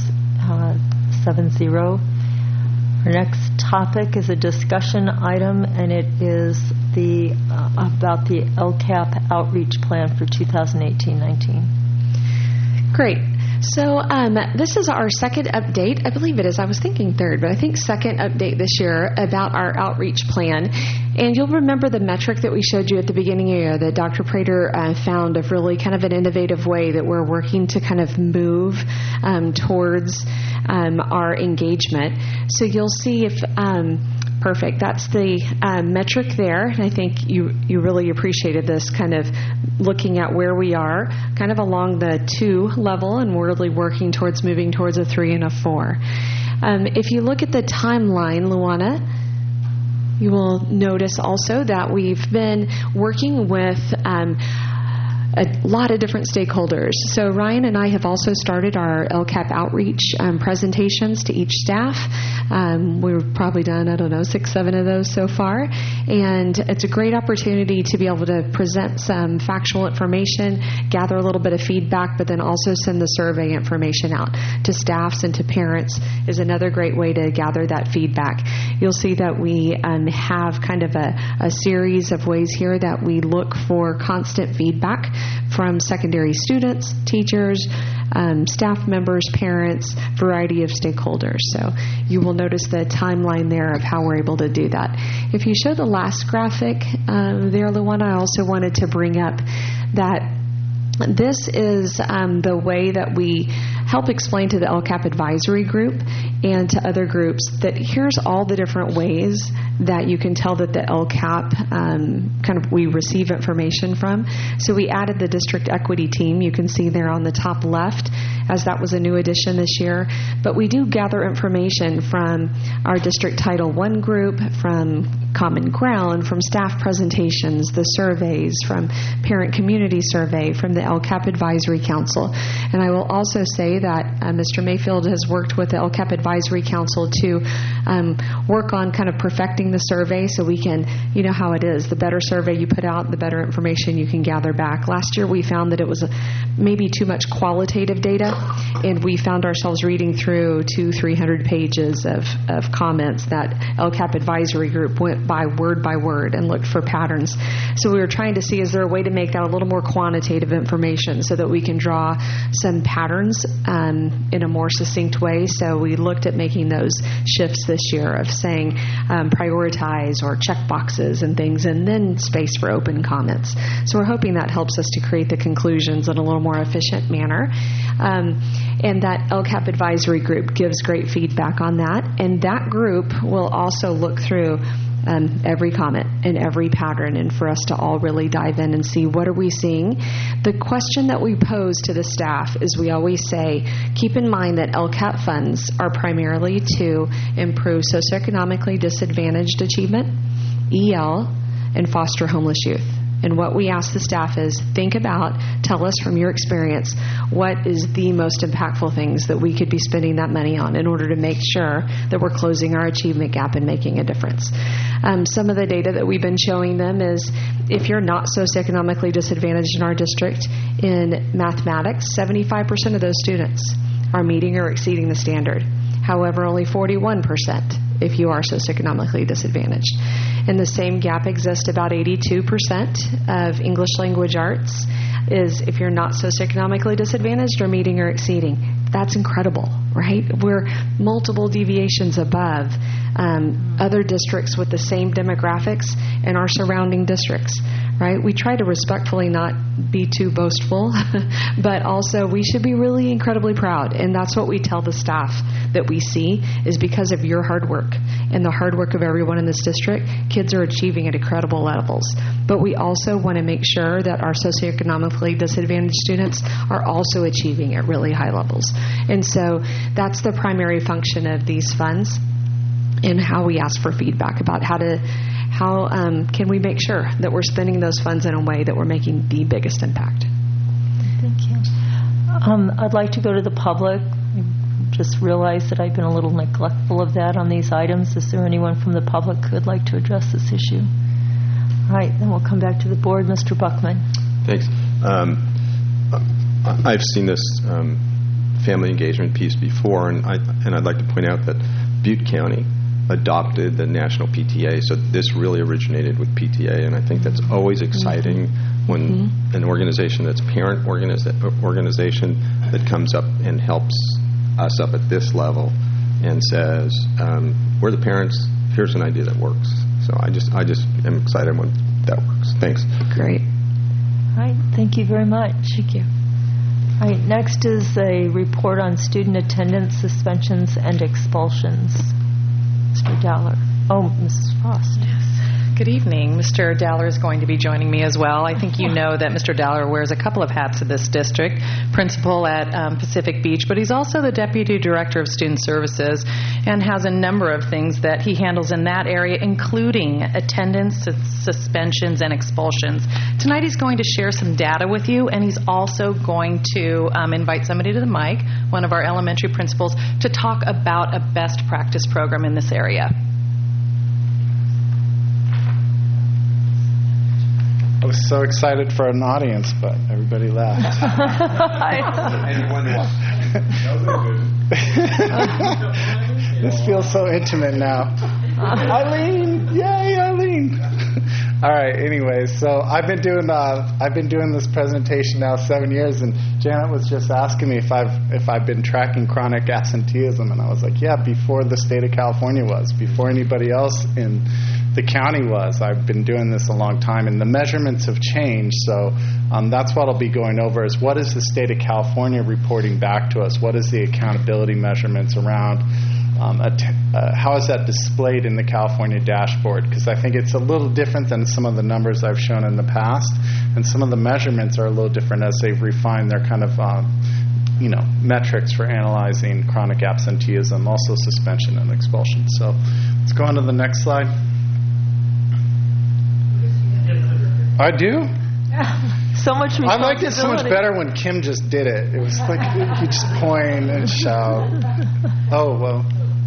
7-0. Our next topic is a discussion item, and it is about the LCAP outreach plan for 2018-19. Great. So this is our second update. I believe it is. I was thinking third, but I think second update this year about our outreach plan. And you'll remember the metric that we showed you at the beginning of the year that Dr. Prater found of really kind of an innovative way that we're working to kind of move towards our engagement. So you'll see if... Perfect. That's the metric there. And I think you really appreciated this kind of looking at where we are kind of along the 2 level, and we're really working towards moving towards a 3 and a 4. If you look at the timeline, Luana, you will notice also that we've been working with a lot of different stakeholders. So Ryan and I have also started our LCAP outreach presentations to each staff. We've probably done, 6-7 of those so far. And it's a great opportunity to be able to present some factual information, gather a little bit of feedback, but then also send the survey information out to staffs and to parents is another great way to gather that feedback. You'll see that we have kind of a series of ways here that we look for constant feedback from secondary students, teachers, staff members, parents, variety of stakeholders. So you will notice the timeline there of how we're able to do that. If you show the last graphic there, Luana, I also wanted to bring up that this is the way that we help explain to the LCAP advisory group and to other groups that here's all the different ways that you can tell that the LCAP we receive information from. So we added the district equity team. You can see there on the top left, as that was a new addition this year. But we do gather information from our district Title I group, from Common Ground, from staff presentations, the surveys, from parent community survey, from the LCAP Advisory Council. And I will also say that Mr. Mayfield has worked with the LCAP Advisory Council to work on kind of perfecting the survey so we can, you know how it is, the better survey you put out, the better information you can gather back. Last year we found that it was maybe too much qualitative data, and we found ourselves reading through 200-300 pages of comments that LCAP Advisory Group went by word and looked for patterns. So we were trying to see, is there a way to make that a little more quantitative information so that we can draw some patterns in a more succinct way. So we looked at making those shifts this year of saying prioritize or check boxes and things, and then space for open comments. So we're hoping that helps us to create the conclusions in a little more efficient manner. And that LCAP advisory group gives great feedback on that. And that group will also look through every comment and every pattern, and for us to all really dive in and see what are we seeing. The question that we pose to the staff is, we always say, keep in mind that LCAP funds are primarily to improve socioeconomically disadvantaged achievement EL, and foster homeless youth. And what we ask the staff is, tell us from your experience, what is the most impactful things that we could be spending that money on in order to make sure that we're closing our achievement gap and making a difference. Some of the data that we've been showing them is, if you're not socioeconomically disadvantaged in our district, in mathematics, 75% of those students are meeting or exceeding the standard. However, only 41% if you are socioeconomically disadvantaged. And the same gap exists about 82% of English language arts is if you're not socioeconomically disadvantaged or meeting or exceeding. That's incredible, right? We're multiple deviations above other districts with the same demographics in our surrounding districts, right? We try to respectfully not be too boastful, but also we should be really incredibly proud. And that's what we tell the staff that we see is because of your hard work and the hard work of everyone in this district, kids are achieving at incredible levels. But we also want to make sure that our socioeconomically disadvantaged students are also achieving at really high levels. And so that's the primary function of these funds, and how we ask for feedback about how can we make sure that we're spending those funds in a way that we're making the biggest impact. Thank you. I'd like to go to the public. Just realized that I've been a little neglectful of that on these items. Is there anyone from the public who would like to address this issue? All right, then we'll come back to the board. Mr. Buckman. Thanks. I've seen this family engagement piece before, and I'd like to point out that Butte County adopted the National PTA, so this really originated with PTA, and I think that's always exciting when an organization that's parent organization that comes up and helps us up at this level and says, we're the parents, here's an idea that works. So I just am excited when that works. Thanks. Great. All right, thank you very much. Thank you. All right, next is a report on student attendance suspensions and expulsions. Mr. Dowler. Oh, Mrs. Frost. Yes. Good evening. Mr. Dowler is going to be joining me as well. I think you know that Mr. Dowler wears a couple of hats in this district, principal at Pacific Beach, but he's also the Deputy Director of Student Services and has a number of things that he handles in that area, including attendance, suspensions, and expulsions. Tonight he's going to share some data with you, and he's also going to invite somebody to the mic, one of our elementary principals, to talk about a best practice program in this area. I was so excited for an audience, but everybody laughed. This feels so intimate now. Eileen! Yay, Eileen! All right, anyways, so I've been doing this presentation now 7 years, and Janet was just asking me if I've been tracking chronic absenteeism, and I was like, yeah, before the state of California was, before anybody else in the county was. I've been doing this a long time, and the measurements have changed, so that's what I'll be going over is what is the state of California reporting back to us? What is the accountability measurements around? How is that displayed in the California dashboard? Because I think it's a little different than some of the numbers I've shown in the past, and some of the measurements are a little different as they've refined their kind of metrics for analyzing chronic absenteeism, also suspension and expulsion. So let's go on to the next slide. I do? So much responsibility. I liked it so much better when Kim just did it. It was like you just point and shout. Oh, well.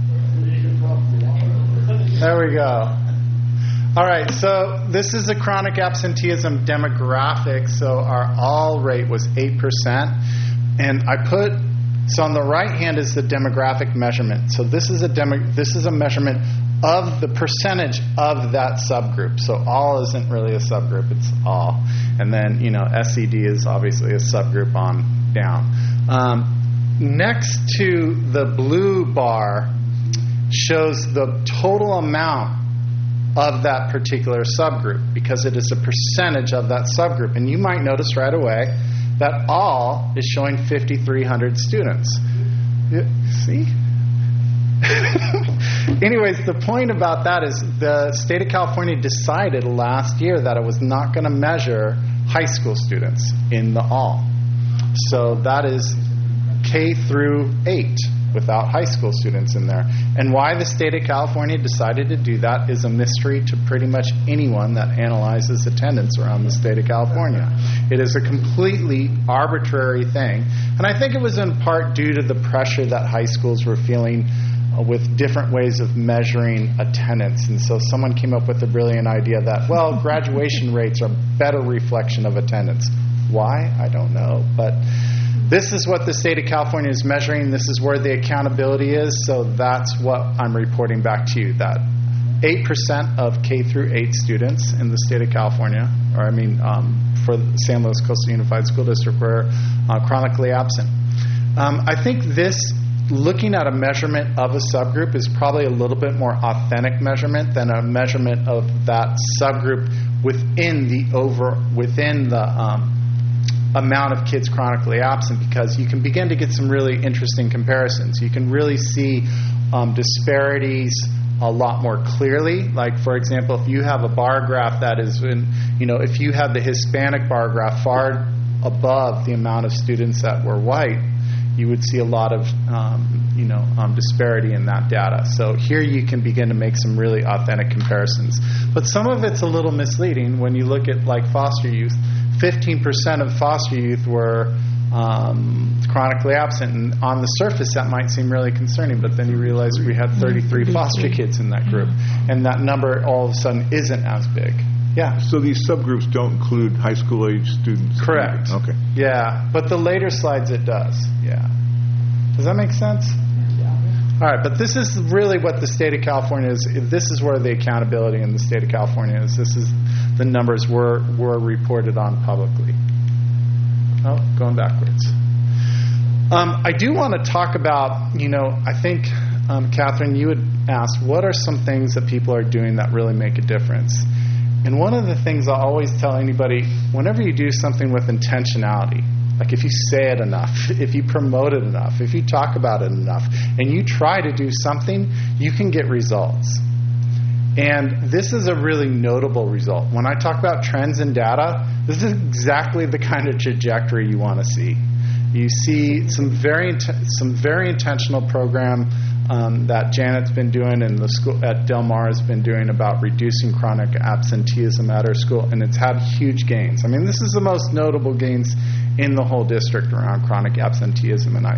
There we go. All right, so this is a chronic absenteeism demographic. So our all rate was 8%. And so on the right hand is the demographic measurement. So this is a measurement of the percentage of that subgroup. So all isn't really a subgroup, it's all. And then, SED is obviously a subgroup on down. Next to the blue bar shows the total amount of that particular subgroup because it is a percentage of that subgroup. And you might notice right away that all is showing 5,300 students. See? Anyways, the point about that is the state of California decided last year that it was not going to measure high school students in the all. So that is K through 8. without high school students in there. And why the state of California decided to do that is a mystery to pretty much anyone that analyzes attendance around the state of California. It is a completely arbitrary thing. And I think it was in part due to the pressure that high schools were feeling with different ways of measuring attendance. And so someone came up with the brilliant idea that, well, graduation rates are a better reflection of attendance. Why? I don't know. But this is what the state of California is measuring. This is where the accountability is. So that's what I'm reporting back to you, that 8% of K through 8 students in the state of California, for San Luis Coastal Unified School District, were chronically absent. I think this, looking at a measurement of a subgroup, is probably a little bit more authentic measurement than a measurement of that subgroup within the amount of kids chronically absent, because you can begin to get some really interesting comparisons. You can really see disparities a lot more clearly. Like, for example, if you have a bar graph that is if you have the Hispanic bar graph far above the amount of students that were white, you would see a lot of disparity in that data. So here you can begin to make some really authentic comparisons. But some of it's a little misleading when you look at like foster youth. 15% of foster youth were chronically absent, and on the surface that might seem really concerning, but then you realize we had 33 foster kids in that group, and that number all of a sudden isn't as big. Yeah. So these subgroups don't include high school age students? Correct. Okay. Yeah, but the later slides it does. Yeah. Does that make sense? All right, but this is really what the state of California is. This is where the accountability in the state of California is. This is the numbers were reported on publicly. Oh, going backwards. I do want to talk about, I think, Catherine, you had asked, what are some things that people are doing that really make a difference? And one of the things I always tell anybody, whenever you do something with intentionality, like if you say it enough, if you promote it enough, if you talk about it enough, and you try to do something, you can get results. And this is a really notable result. When I talk about trends in data, this is exactly the kind of trajectory you want to see. You see some very intentional program that Janet's been doing and the school at Del Mar has been doing about reducing chronic absenteeism at our school, and it's had huge gains. I mean, this is the most notable gains in the whole district around chronic absenteeism, and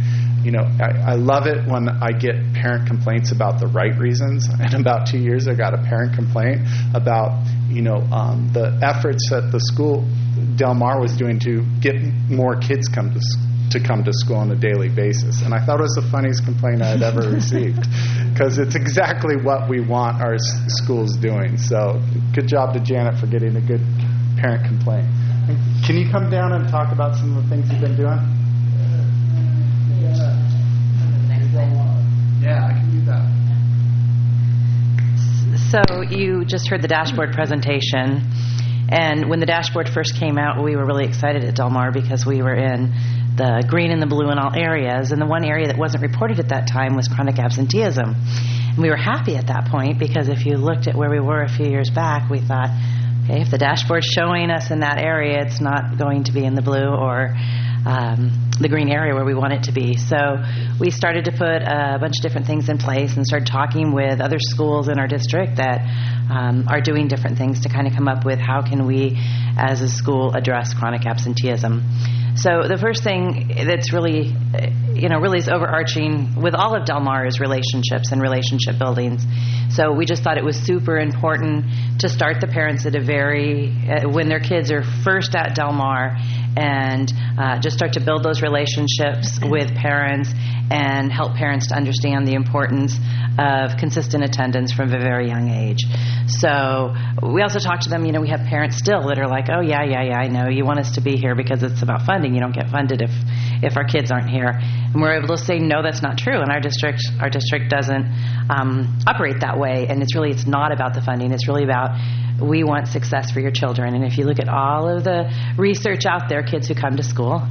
I love it when I get parent complaints about the right reasons. And about 2 years, I got a parent complaint about the efforts that the school Del Mar was doing to get more kids to come to school on a daily basis. And I thought it was the funniest complaint I had ever received, because it's exactly what we want our schools doing. So good job to Janet for getting a good parent complaint. Can you come down and talk about some of the things you've been doing? Yeah, I can do that. So you just heard the dashboard presentation, and when the dashboard first came out, we were really excited at Del Mar because we were in the green and the blue in all areas, and the one area that wasn't reported at that time was chronic absenteeism. And we were happy at that point, because if you looked at where we were a few years back, we thought, okay, if the dashboard's showing us in that area, it's not going to be in the blue or the green area where we want it to be. So we started to put a bunch of different things in place and started talking with other schools in our district that are doing different things to kind of come up with how can we as a school address chronic absenteeism. So the first thing that's really is overarching with all of Del Mar is relationships and relationship buildings. So we just thought it was super important to start the parents at when their kids are first at Del Mar, and just start to build those relationships with parents and help parents to understand the importance of consistent attendance from a very young age. So we also talk to them, we have parents still that are like, oh, yeah, I know. You want us to be here because it's about funding. You don't get funded if our kids aren't here. And we're able to say, no, that's not true. And our district doesn't operate that way. And it's not about the funding. It's really about we want success for your children. And if you look at all of the research out there, kids who come to school,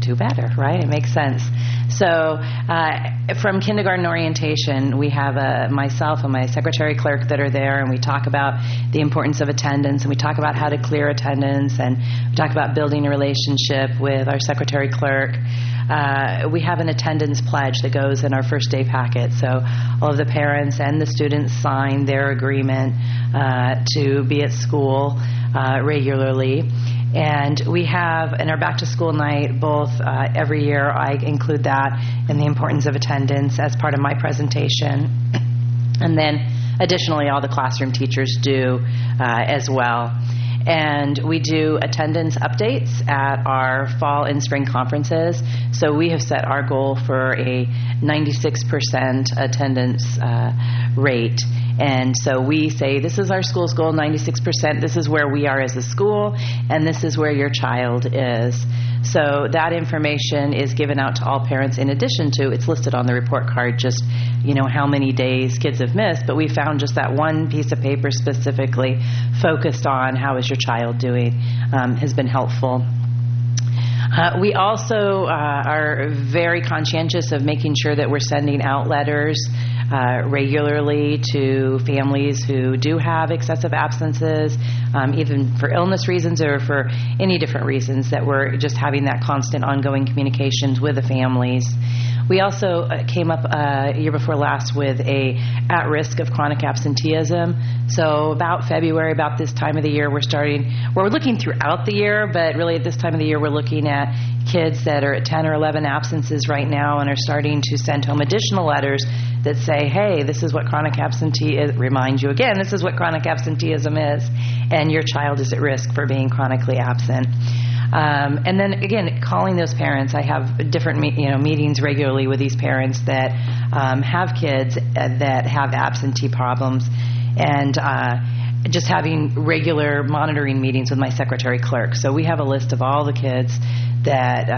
do better, right? It makes sense. So from kindergarten orientation, we have myself and my secretary clerk that are there, and we talk about the importance of attendance, and we talk about how to clear attendance, and we talk about building a relationship with our secretary clerk. We have an attendance pledge that goes in our first day packet. So all of the parents and the students sign their agreement to be at school regularly. And we have in our back to school night both every year. I include that and the importance of attendance as part of my presentation. And then additionally, all the classroom teachers do as well. And we do attendance updates at our fall and spring conferences. So we have set our goal for a 96% attendance rate. And so we say, this is our school's goal, 96%. This is where we are as a school, and this is where your child is. So that information is given out to all parents in addition to, it's listed on the report card, just, how many days kids have missed. But we found just that one piece of paper specifically focused on how is your child doing has been helpful. We also are very conscientious of making sure that we're sending out letters regularly to families who do have excessive absences, even for illness reasons or for any different reasons, that we're just having that constant ongoing communications with the families. We also came up year before last with a at-risk of chronic absenteeism. So about February, about this time of the year, we're looking throughout the year, but really at this time of the year we're looking at kids that are at 10 or 11 absences right now and are starting to send home additional letters that say, hey, this is what chronic absenteeism, remind you again, this is what chronic absenteeism is, and your child is at risk for being chronically absent. And then, again, calling those parents. I have different meetings regularly with these parents that have kids that have absentee problems, and just having regular monitoring meetings with my secretary clerk. So we have a list of all the kids that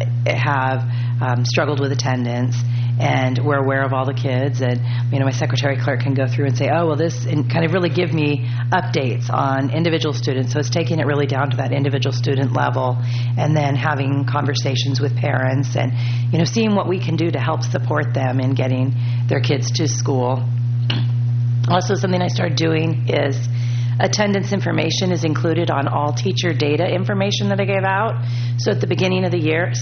have struggled with attendance, and we're aware of all the kids, and my secretary clerk can go through and say, oh, well, this, and kind of really give me updates on individual students. So it's taking it really down to that individual student level, and then having conversations with parents and seeing what we can do to help support them in getting their kids to school. Also, something I started doing is attendance information is included on all teacher data information that I gave out. So at the beginning of the year,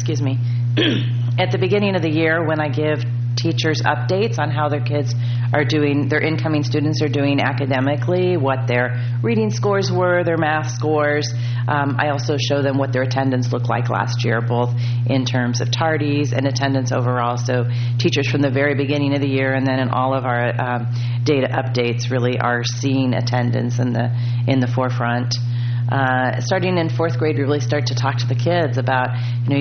at the beginning of the year when I give teachers updates on how their kids are doing, their incoming students are doing academically, what their reading scores were, their math scores. I also show them what their attendance looked like last year, both in terms of tardies and attendance overall. So teachers from the very beginning of the year and then in all of our data updates really are seeing attendance in the forefront. Starting in fourth grade, we really start to talk to the kids about,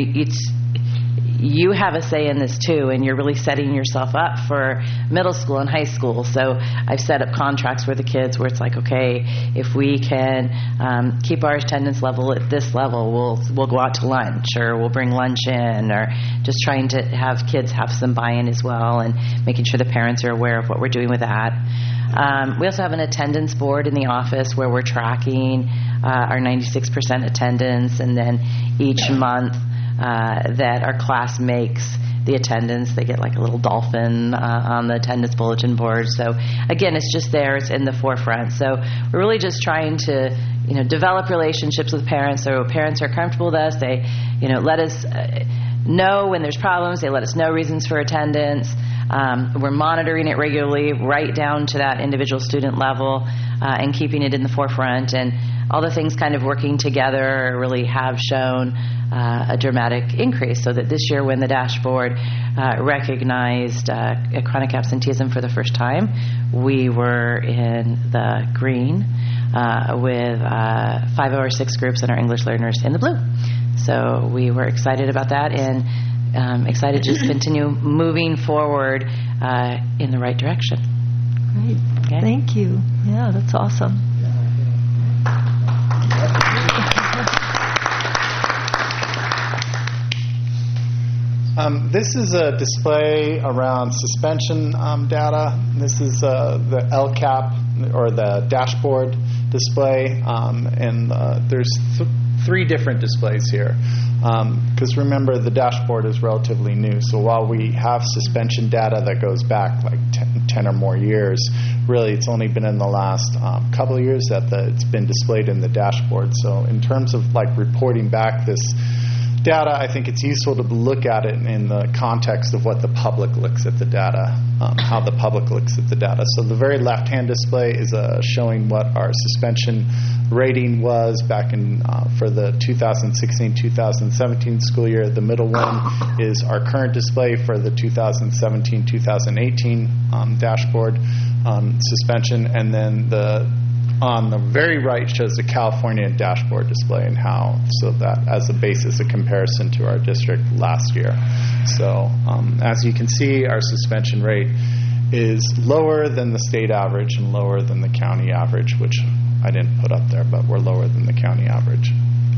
you have a say in this too, and you're really setting yourself up for middle school and high school. So I've set up contracts with the kids where it's like, okay, if we can keep our attendance level at this level, we'll go out to lunch, or we'll bring lunch in, or just trying to have kids have some buy-in as well, and making sure the parents are aware of what we're doing with that. We also have an attendance board in the office where we're tracking our 96% attendance, and then each month that our class makes the attendance, they get like a little dolphin on the attendance bulletin board. So again, it's just there, it's in the forefront. So we're really just trying to develop relationships with parents, so parents are comfortable with us. They let us know when there's problems, they let us know reasons for attendance. We're monitoring it regularly right down to that individual student level, and keeping it in the forefront, and all the things kind of working together really have shown a dramatic increase, so that this year when the dashboard recognized chronic absenteeism for the first time, we were in the green with 5 of our 6 groups and our English learners in the blue. So we were excited about that, and excited to just continue moving forward in the right direction. Great. Okay. Thank you. Yeah, that's awesome. This is a display around suspension data. This is the LCAP, or the dashboard display, and there's three different displays here. Because remember, the dashboard is relatively new. So while we have suspension data that goes back like 10 or more years, really it's only been in the last couple of years that it's been displayed in the dashboard. So in terms of like reporting back this data, I think it's useful to look at it in the context of what the public looks at the data, how the public looks at the data. So the very left-hand display is showing what our suspension rating was back in for the 2016-2017 school year. The middle one is our current display for the 2017-2018 dashboard suspension, and then on the very right shows the California dashboard display and how, so that as a basis, a comparison to our district last year. So as you can see, our suspension rate is lower than the state average and lower than the county average, which I didn't put up there, but we're lower than the county average.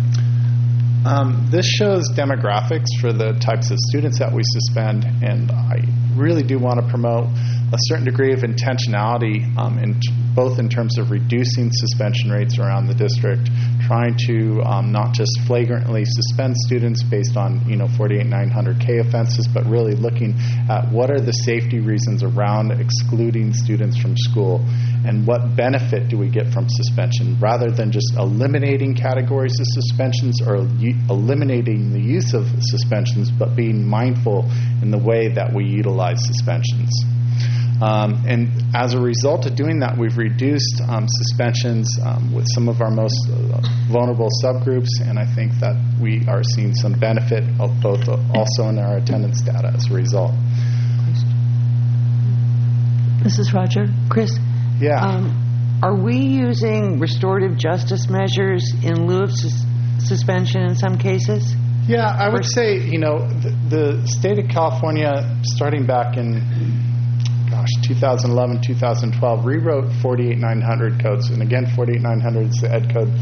This shows demographics for the types of students that we suspend, and I really do want to promote a certain degree of intentionality both in terms of reducing suspension rates around the district, trying to not just flagrantly suspend students based on 48900K offenses, but really looking at what are the safety reasons around excluding students from school and what benefit do we get from suspension, rather than just eliminating categories of suspensions or eliminating the use of suspensions, but being mindful in the way that we utilize suspensions. And as a result of doing that, we've reduced suspensions with some of our most vulnerable subgroups, and I think that we are seeing some benefit of both also in our attendance data as a result. Mrs. Roger? Chris? Yeah. Are we using restorative justice measures in lieu of suspension in some cases? Yeah, I would say, the state of California, starting back in 2011, 2012, rewrote 48900 codes. And again, 48900 is the Ed Code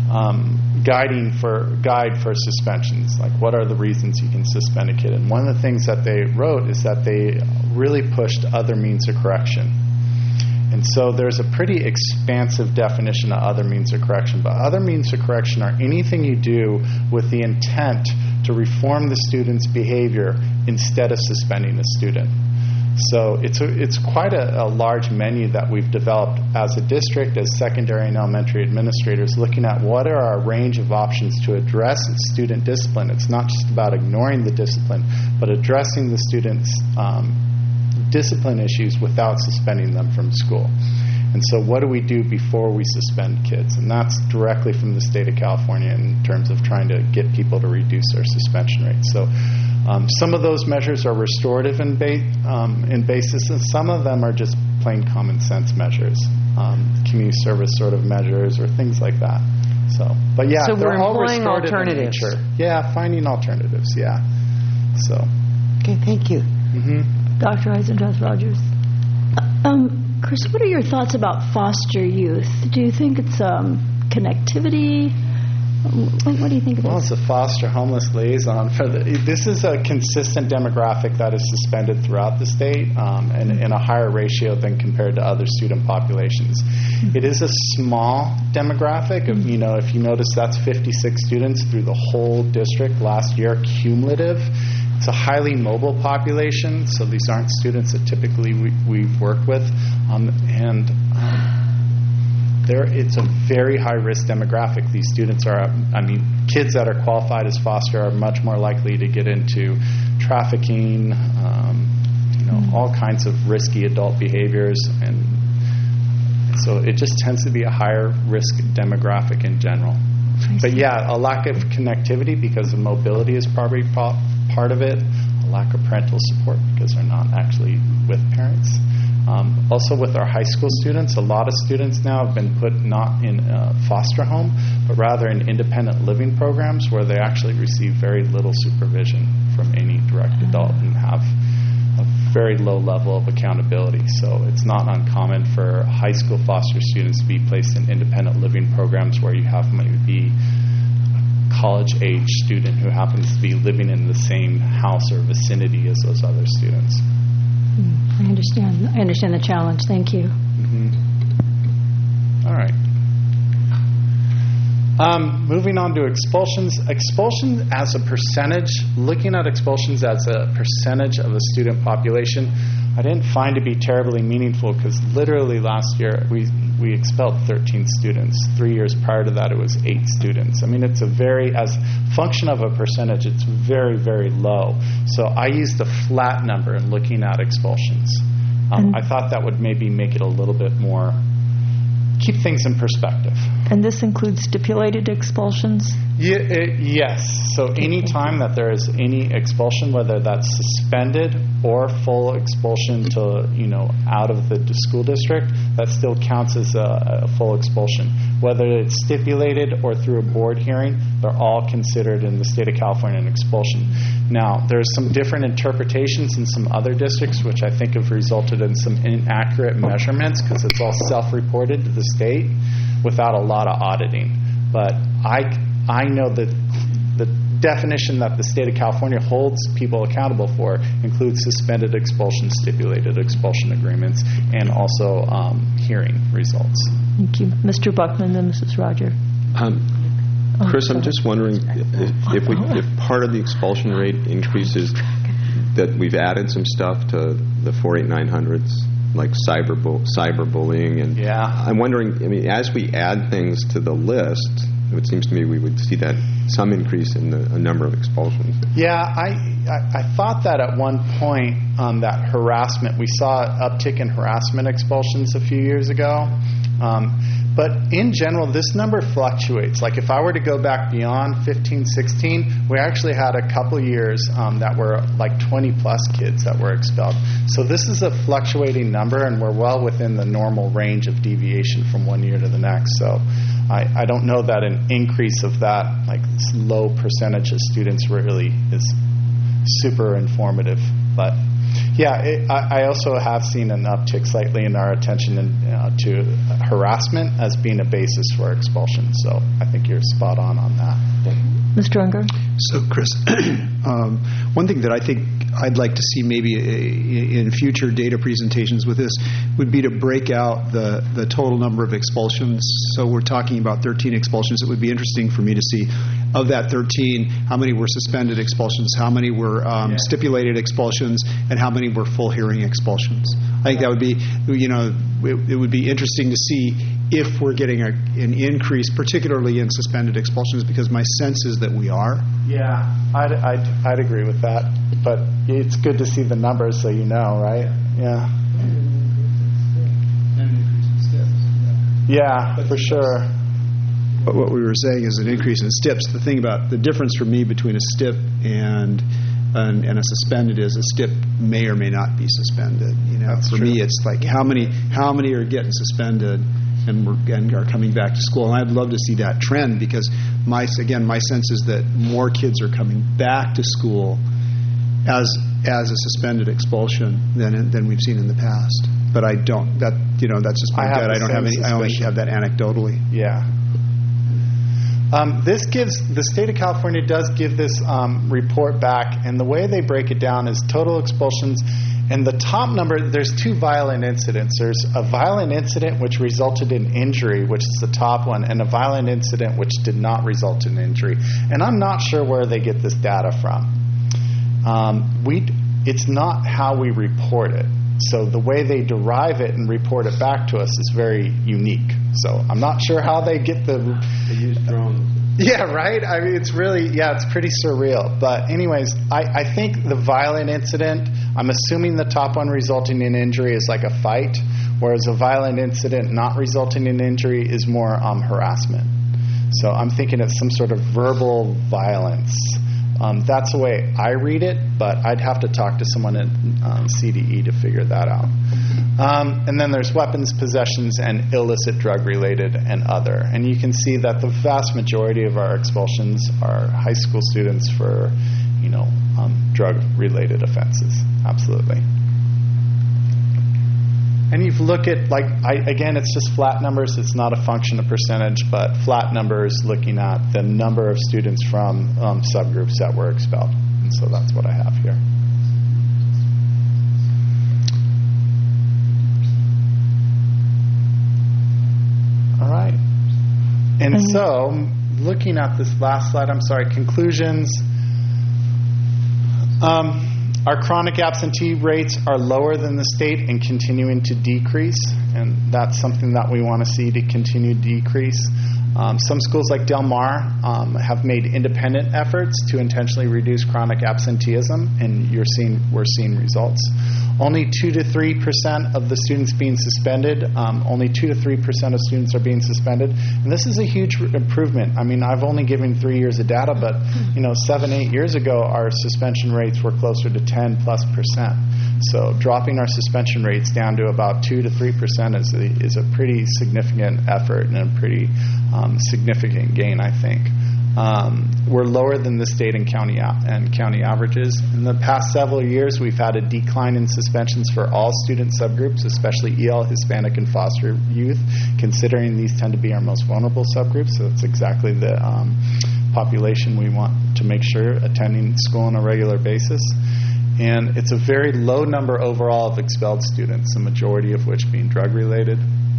guide for suspensions. Like, what are the reasons you can suspend a kid? And one of the things that they wrote is that they really pushed other means of correction. And so there's a pretty expansive definition of other means of correction. But other means of correction are anything you do with the intent to reform the student's behavior instead of suspending a student. So it's quite a large menu that we've developed as a district, as secondary and elementary administrators, looking at what are our range of options to address student discipline. It's not just about ignoring the discipline, but addressing the students' discipline issues without suspending them from school. And so what do we do before we suspend kids? And that's directly from the state of California in terms of trying to get people to reduce their suspension rates. So some of those measures are restorative in basis, and some of them are just plain common sense measures, community service sort of measures or things like that. But yeah, so they're we're all employing restorative alternatives. in nature. Yeah, finding alternatives. Yeah. So. Okay, thank you. Mm-hmm. Dr. Eisendrath Rogers. Chris, what are your thoughts about foster youth? Do you think it's connectivity? What do you think about it? Well, it's a foster homeless liaison. This is a consistent demographic that is suspended throughout the state and in a higher ratio than compared to other student populations. It is a small demographic. If you notice, that's 56 students through the whole district last year, cumulative. It's a highly mobile population, so these aren't students that typically we've worked with. It's a very high-risk demographic. These students are, kids that are qualified as foster are much more likely to get into trafficking, all kinds of risky adult behaviors. And so it just tends to be a higher-risk demographic in general. But yeah, a lack of connectivity because of mobility is probably part of it, a lack of parental support because they're not actually with parents. Also with our high school students, a lot of students now have been put not in a foster home, but rather in independent living programs where they actually receive very little supervision from any direct adult and have a very low level of accountability. So it's not uncommon for high school foster students to be placed in independent living programs where you have maybe college-age student who happens to be living in the same house or vicinity as those other students. I understand the challenge. Thank you. Mm-hmm. All right. Moving on to expulsions. Expulsion as a percentage, looking at expulsions as a percentage of a student population, I didn't find to be terribly meaningful because literally last year we expelled 13 students. 3 years prior to that it was 8 students. I mean, it's as function of a percentage, it's very, very low. So I used a flat number in looking at expulsions. I thought that would maybe make it a little bit more, keep things in perspective. And this includes stipulated expulsions? Yes. So any time that there is any expulsion, whether that's suspended or full expulsion to, out of the school district, that still counts as a full expulsion. Whether it's stipulated or through a board hearing, they're all considered in the state of California an expulsion. Now, there's some different interpretations in some other districts, which I think have resulted in some inaccurate measurements because it's all self-reported to the state without a lot of auditing. But I know that the definition that the state of California holds people accountable for includes suspended expulsion, stipulated expulsion agreements, and also hearing results. Thank you. Mr. Buckman, then Mrs. Roger. Chris, I'm just wondering if part of the expulsion rate increases that we've added some stuff to the 48900s, like cyberbullying, and I'm wondering, as we add things to the list, it seems to me we would see that some increase in the number of expulsions. Yeah, I thought that at one point on that harassment, we saw an uptick in harassment expulsions a few years ago. But in general, this number fluctuates. Like if I were to go back beyond 15, 16, we actually had a couple years that were like 20-plus kids that were expelled. So this is a fluctuating number, and we're well within the normal range of deviation from one year to the next. So I don't know that an increase of that, like this low percentage of students, really is super informative. But yeah, I also have seen an uptick slightly in our attention to harassment as being a basis for expulsion. So I think you're spot on that. Mr. Unger? So, Chris, one thing that I think I'd like to see maybe in future data presentations with this would be to break out the total number of expulsions. So we're talking about 13 expulsions. It would be interesting for me to see, of that 13, how many were suspended expulsions, how many were stipulated expulsions, and how many were full hearing expulsions. I think that would be, it would be interesting to see if we're getting an increase, particularly in suspended expulsions, because my sense is that we are. Yeah, I'd agree with that. But it's good to see the numbers so you know, right? Yeah. Yeah, for sure. But what we were saying is an increase in STIPs. The thing about the difference for me between a STIP and a suspended is a STIP may or may not be suspended. For me, it's like how many are getting suspended and are coming back to school. And I'd love to see that trend because my sense is that more kids are coming back to school as a suspended expulsion than we've seen in the past. But I don't. That's just my gut. I don't have any. I only have that anecdotally. Yeah. The state of California does give this report back, and the way they break it down is total expulsions. And the top number, there's 2 violent incidents. There's a violent incident which resulted in injury, which is the top one, and a violent incident which did not result in injury. And I'm not sure where they get this data from. It's not how we report it. So the way they derive it and report it back to us is very unique. So I'm not sure how they get They use drones. Yeah, right? I mean, it's pretty surreal. But anyways, I think the violent incident, I'm assuming the top one resulting in injury is like a fight, whereas a violent incident not resulting in injury is more harassment. So I'm thinking it's some sort of verbal violence. That's the way I read it, but I'd have to talk to someone at CDE to figure that out. And then there's weapons possessions and illicit drug-related and other. And you can see that the vast majority of our expulsions are high school students for, drug-related offenses. Absolutely. And you look at, again, it's just flat numbers. It's not a function of percentage, but flat numbers looking at the number of students from subgroups that were expelled. And so that's what I have here. All right. And so looking at this last slide, conclusions. Our chronic absentee rates are lower than the state and continuing to decrease, and that's something that we want to see to continue to decrease. Some schools like Del Mar have made independent efforts to intentionally reduce chronic absenteeism, and we're seeing results. Only 2 to 3% of the students being suspended. Only 2 to 3% of students are being suspended, and this is a huge improvement. I mean, I've only given 3 years of data, but 7-8 years ago, our suspension rates were closer to 10+%. So dropping our suspension rates down to about 2 to 3% is a pretty significant effort and a pretty significant gain, I think. We're lower than the state and county averages. In the past several years, we've had a decline in suspensions for all student subgroups, especially EL, Hispanic, and foster youth, considering these tend to be our most vulnerable subgroups. So it's exactly the population we want to make sure attending school on a regular basis. And it's a very low number overall of expelled students, the majority of which being drug-related.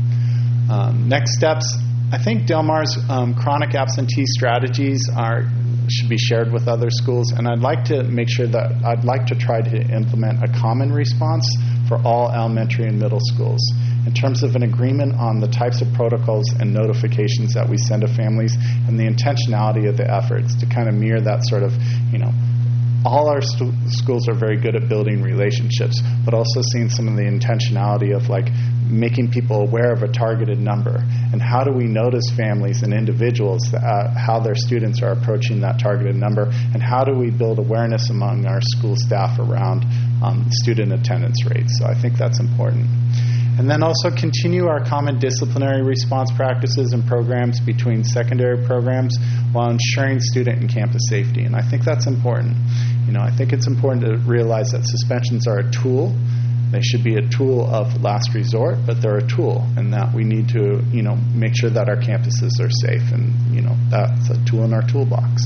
Next steps. I think Del Mar's chronic absentee strategies should be shared with other schools, and I'd like to try to implement a common response for all elementary and middle schools in terms of an agreement on the types of protocols and notifications that we send to families and the intentionality of the efforts to kind of mirror that sort of, all our schools are very good at building relationships, but also seeing some of the intentionality of making people aware of a targeted number, and how do we notice families and individuals how their students are approaching that targeted number, and how do we build awareness among our school staff around student attendance rates. So I think that's important. And then also continue our common disciplinary response practices and programs between secondary programs while ensuring student and campus safety. And I think that's important. I think it's important to realize that suspensions are a tool. They should be a tool of last resort, but they're a tool, and that we need to, make sure that our campuses are safe, and, that's a tool in our toolbox.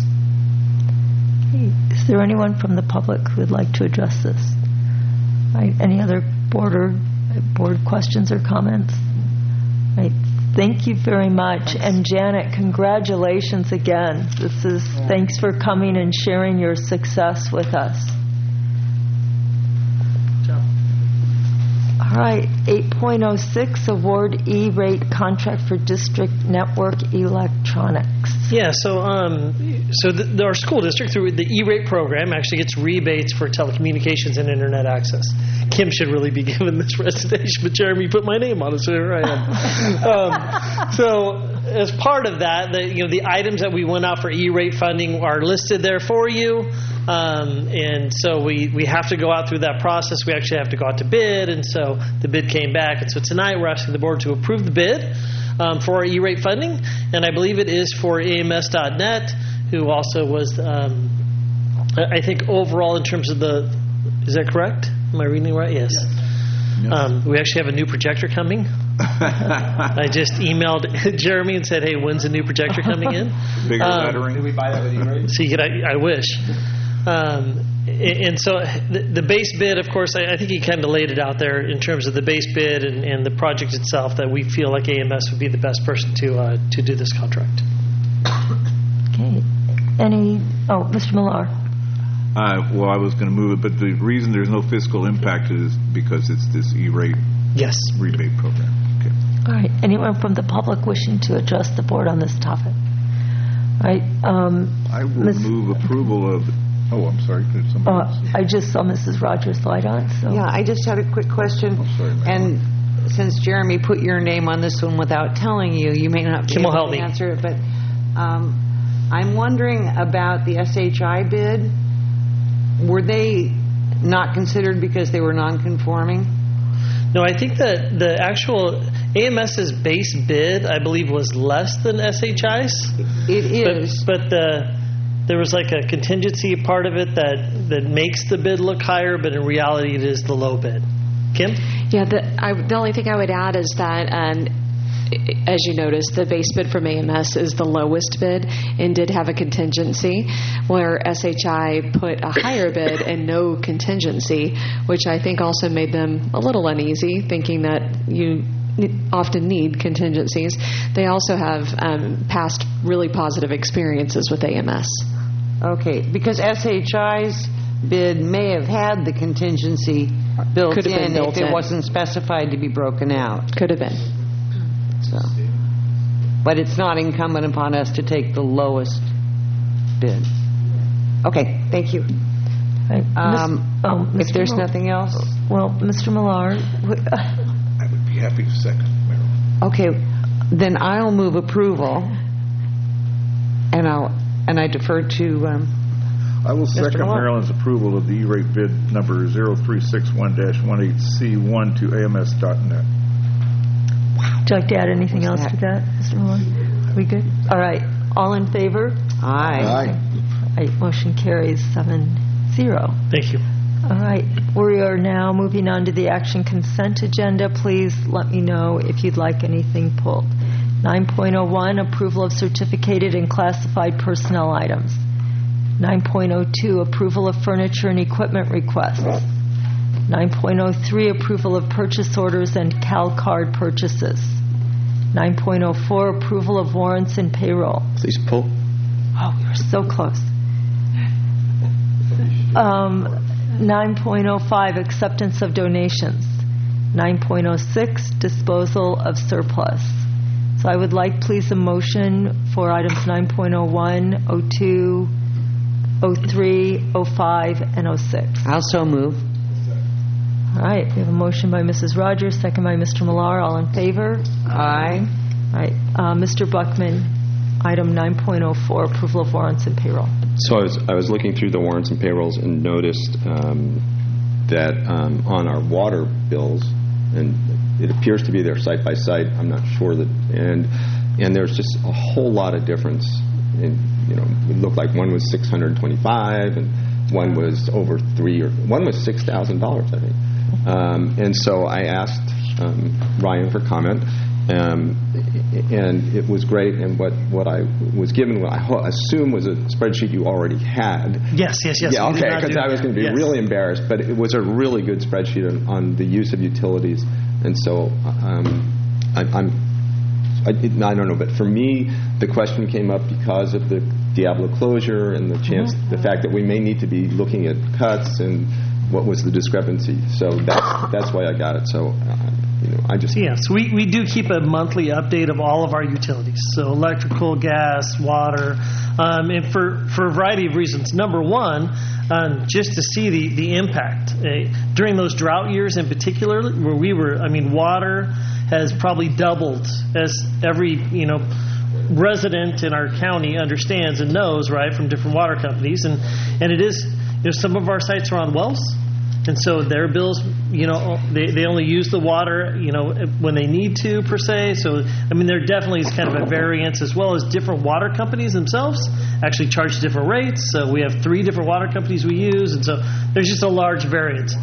Is there anyone from the public who would like to address this? Right. Any other board questions or comments? Right. Thank you very much. And Janet, congratulations again. Thanks for coming and sharing your success with us. All right, 8.06, award E-rate contract for district network electronics. Yeah, so our school district, through the E-rate program, actually gets rebates for telecommunications and internet access. Kim should really be given this presentation, but Jeremy put my name on it, so here I am. So as part of that, the items that we went out for E-rate funding are listed there for you. And so we have to go out through that process. We actually have to go out to bid, and so the bid came back. And so tonight we're asking the board to approve the bid for our E-rate funding, and I believe it is for AMS.net, who also was, I think overall in terms of is that correct? Am I reading it right? Yes. We actually have a new projector coming. I just emailed Jeremy and said, hey, when's the new projector coming in? Bigger lettering. Did we buy that with E-rate? So I wish. And so the base bid, of course, I think he kind of laid it out there in terms of the base bid and the project itself, that we feel like AMS would be the best person to do this contract. Okay. Mr. Millar. Well, I was going to move it, but the reason there's no fiscal impact is because it's this E-rate rebate program. Okay. All right. Anyone from the public wishing to address the board on this topic? All right. I will move approval of. Oh, I'm sorry. Did somebody else? I just saw Mrs. Rogers' light on. So. Yeah, I just had a quick question. Oh, sorry, and since Jeremy put your name on this one without telling you, you may not be able to answer it. But I'm wondering about the SHI bid. Were they not considered because they were non-conforming? No, I think that the actual AMS's base bid, I believe, was less than SHI's. It is. But there was like a contingency part of it that makes the bid look higher, but in reality it is the low bid. Kim? Yeah, the only thing I would add is that, as you noticed, the base bid from AMS is the lowest bid and did have a contingency, where SHI put a higher bid and no contingency, which I think also made them a little uneasy, thinking that often need contingencies, they also have past really positive experiences with AMS. Okay, because SHI's bid may have had the contingency built in if it wasn't specified to be broken out. Could have been. So, but it's not incumbent upon us to take the lowest bid. Okay, thank you. If there's nothing else. Well, Mr. Millar. I would be happy to second, Marilyn. Okay, then I'll move approval, and I defer to I will second Millar. Maryland's approval of the E-rate bid number 0361-18C1 to AMS.net. Would you like to add anything else to that, Mr. Millar? Are we good? All right. All in favor? Aye. Aye. Motion carries 7-0. Thank you. All right. We are now moving on to the action consent agenda. Please let me know if you'd like anything pulled. 9.01, approval of certificated and classified personnel items. 9.02, approval of furniture and equipment requests. 9.03, approval of purchase orders and CalCard purchases. 9.04, approval of warrants and payroll. Please pull. Oh, we were so close. 9.05, acceptance of donations. 9.06, disposal of surplus. So I would like, please, a motion for items 9.01, 02, 03, 05, and 06. I'll so move. All right. We have a motion by Mrs. Rogers, second by Mr. Millar. All in favor? Aye. All right. Mr. Buckman, item 9.04, approval of warrants and payroll. So I was looking through the warrants and payrolls and noticed that on our water bills, and it appears to be there site by site. I'm not sure that, and there's just a whole lot of difference. In, it looked like one was $625, and one was over one was $6,000, I think. And so I asked Ryan for comment. And it was great, and what I was given, what I assume was a spreadsheet you already had. Yes. Yeah, okay, because I was going to be really embarrassed, but it was a really good spreadsheet on the use of utilities, and so I don't know, but for me, the question came up because of the Diablo closure and the chance, the fact that we may need to be looking at cuts and what was the discrepancy. So that's why I got it. So. So we do keep a monthly update of all of our utilities, so electrical, gas, water, and for a variety of reasons. Number one, just to see the impact during those drought years in particular, where we were. I mean, water has probably doubled, as every resident in our county understands and knows, right, from different water companies, and it is. Some of our sites are on wells. And so their bills, they only use the water, when they need to, per se. So, there definitely is kind of a variance, as well as different water companies themselves actually charge different rates. So we have 3 different water companies we use, and so there's just a large variance.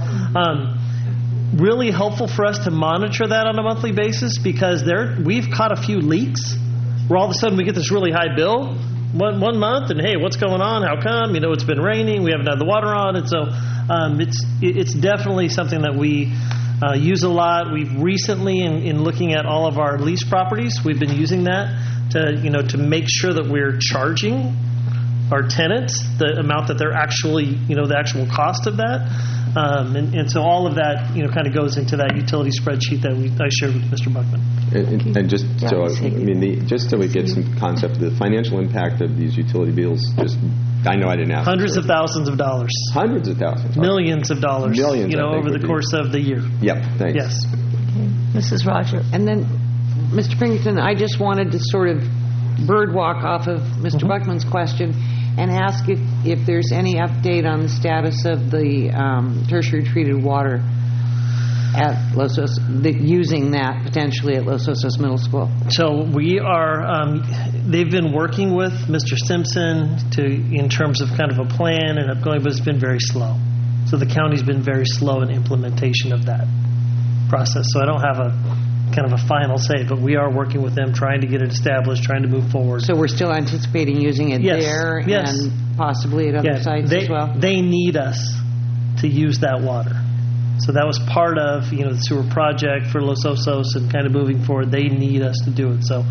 Really helpful for us to monitor that on a monthly basis, because we've caught a few leaks where all of a sudden we get this really high bill one month, and hey, what's going on? How come? It's been raining, we haven't had the water on, and so it's definitely something that we use a lot. We've recently, in looking at all of our lease properties, we've been using that to make sure that we're charging our tenants the amount that they're actually, the actual cost of that. And so all of that, kind of goes into that utility spreadsheet that I shared with Mr. Buckman. And just so we get some concept of the financial impact of these utility bills, I know I didn't ask. Hundreds of thousands of dollars. Hundreds of thousands. Millions of dollars. Millions, over the course of the year. Yep, thanks. Yes. Mrs. Rogers. And then, Mr. Pinkerton, I just wanted to sort of birdwalk off of Mr. Buckman's question and ask if there's any update on the status of the tertiary treated water at Los Osos, using that potentially at Los Osos Middle School. So we are, they've been working with Mr. Simpson in terms of kind of a plan and upgoing, but it's been very slow. So the county's been very slow in implementation of that process. So I don't have a kind of a final say, but we are working with them, trying to get it established, trying to move forward. So we're still anticipating using it there and possibly at other sites as well? They need us to use that water. So that was part of the sewer project for Los Osos, and kind of moving forward, they need us to do it. So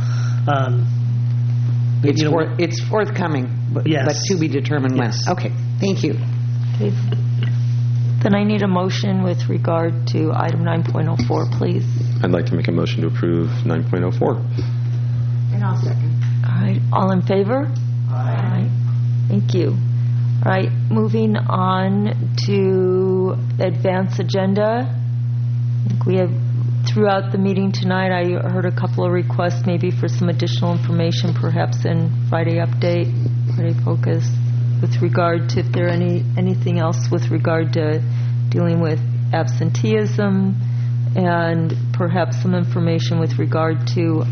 it's forthcoming, but to be determined when. Okay, thank you. Okay. Then I need a motion with regard to item 9.04, please. I'd like to make a motion to approve 9.04. And I'll second. All right. All in favor? Aye. Thank you. All right. Moving on to advance agenda. I think we have, throughout the meeting tonight, I heard a couple of requests maybe for some additional information, perhaps in Friday Update, Friday Focus, with regard to if there anything else with regard to dealing with absenteeism, and perhaps some information with regard to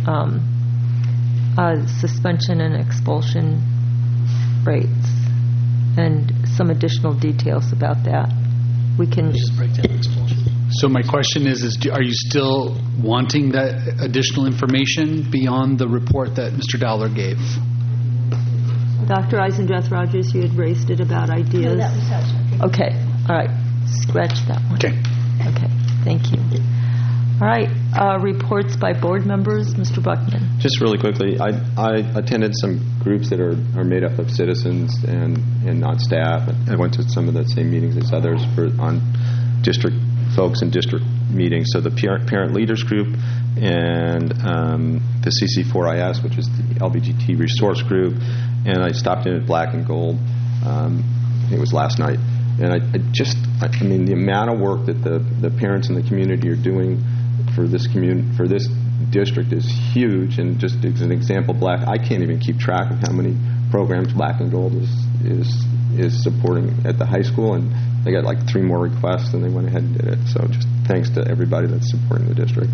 suspension and expulsion rates, and some additional details about that. We can just break down expulsion. So my question is are you still wanting that additional information beyond the report that Mr. Dowler gave? Dr. Eisendrath-Rogers, you had raised it about ideas. No, that was us. Okay. All right. Scratch that one. Okay. Okay. Thank you. All right. Reports by board members. Mr. Buckman. Just really quickly, I attended some groups that are made up of citizens and not staff. I went to some of the same meetings as others on district folks and district meetings. So the parent leaders group and the CC4IS, which is the LBGT resource group, and I stopped in at Black and Gold. I think it was last night, and I mean the amount of work that the parents in the community are doing for this district is huge. And just as an example, I can't even keep track of how many programs Black and Gold is supporting at the high school, and they got like 3 more requests, and they went ahead and did it. So just thanks to everybody that's supporting the district.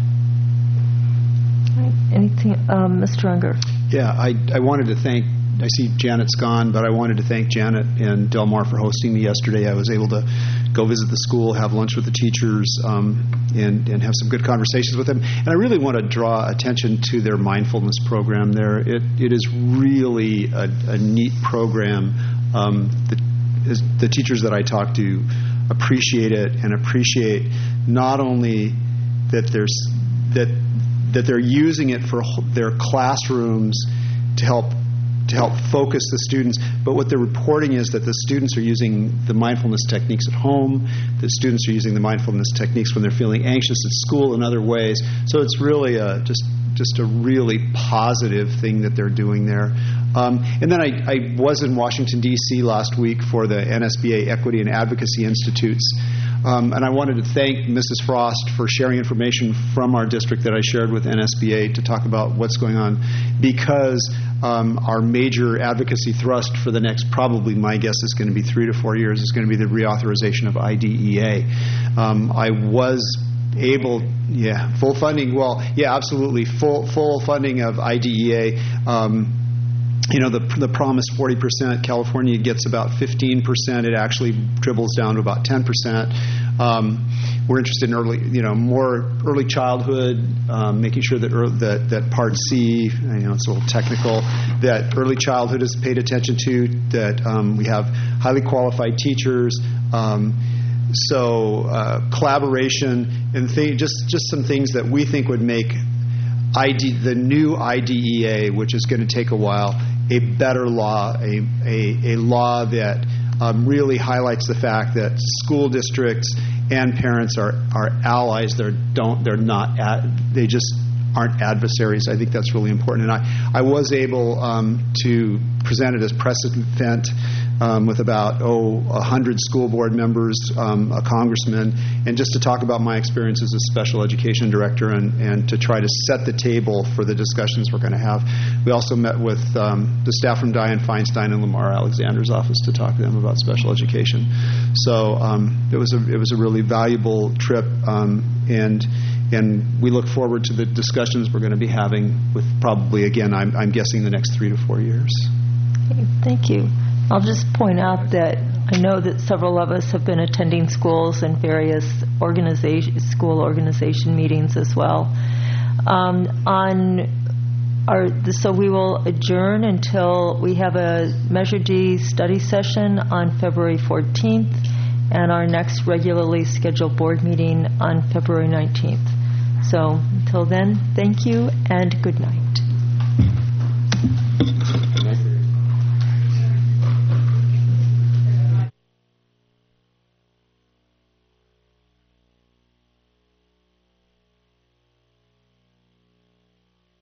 Anything, Mr. Unger? Yeah, I wanted to thank, I see Janet's gone, but I wanted to thank Janet and Del Mar for hosting me yesterday. I was able to go visit the school, have lunch with the teachers, and have some good conversations with them. And I really want to draw attention to their mindfulness program there. It is really a neat program. The teachers that I talk to appreciate it, and appreciate not only that they're using it for their classrooms to help focus the students, but what they're reporting is that the students are using the mindfulness techniques at home, the students are using the mindfulness techniques when they're feeling anxious at school in other ways. So it's really just a really positive thing that they're doing there. And then I was in Washington, D.C. last week for the NSBA Equity and Advocacy Institutes. And I wanted to thank Mrs. Frost for sharing information from our district that I shared with NSBA to talk about what's going on, because our major advocacy thrust for the next, probably my guess is going to be 3 to 4 years, is going to be the reauthorization of IDEA. I was able, full funding, absolutely, full funding of IDEA. The promised 40%, California gets about 15%. It actually dribbles down to about 10%. We're interested in more early childhood, making sure that Part C, it's a little technical, that early childhood is paid attention to, that we have highly qualified teachers. So collaboration and just some things that we think would make the new IDEA, which is going to take a while, a better law, a law that really highlights the fact that school districts and parents are allies. They just aren't adversaries. I think that's really important. And I was able to present it as precedent with about 100 school board members, a congressman, and just to talk about my experience as a special education director and to try to set the table for the discussions we're going to have. We also met with the staff from Dianne Feinstein and Lamar Alexander's office to talk to them about special education. So it was a really valuable trip, and we look forward to the discussions we're going to be having with probably, again, I'm guessing the next 3 to 4 years. Okay, thank you. I'll just point out that I know that several of us have been attending schools and various school organization meetings as well. So we will adjourn until we have a Measure D study session on February 14th, and our next regularly scheduled board meeting on February 19th. So until then, thank you and good night.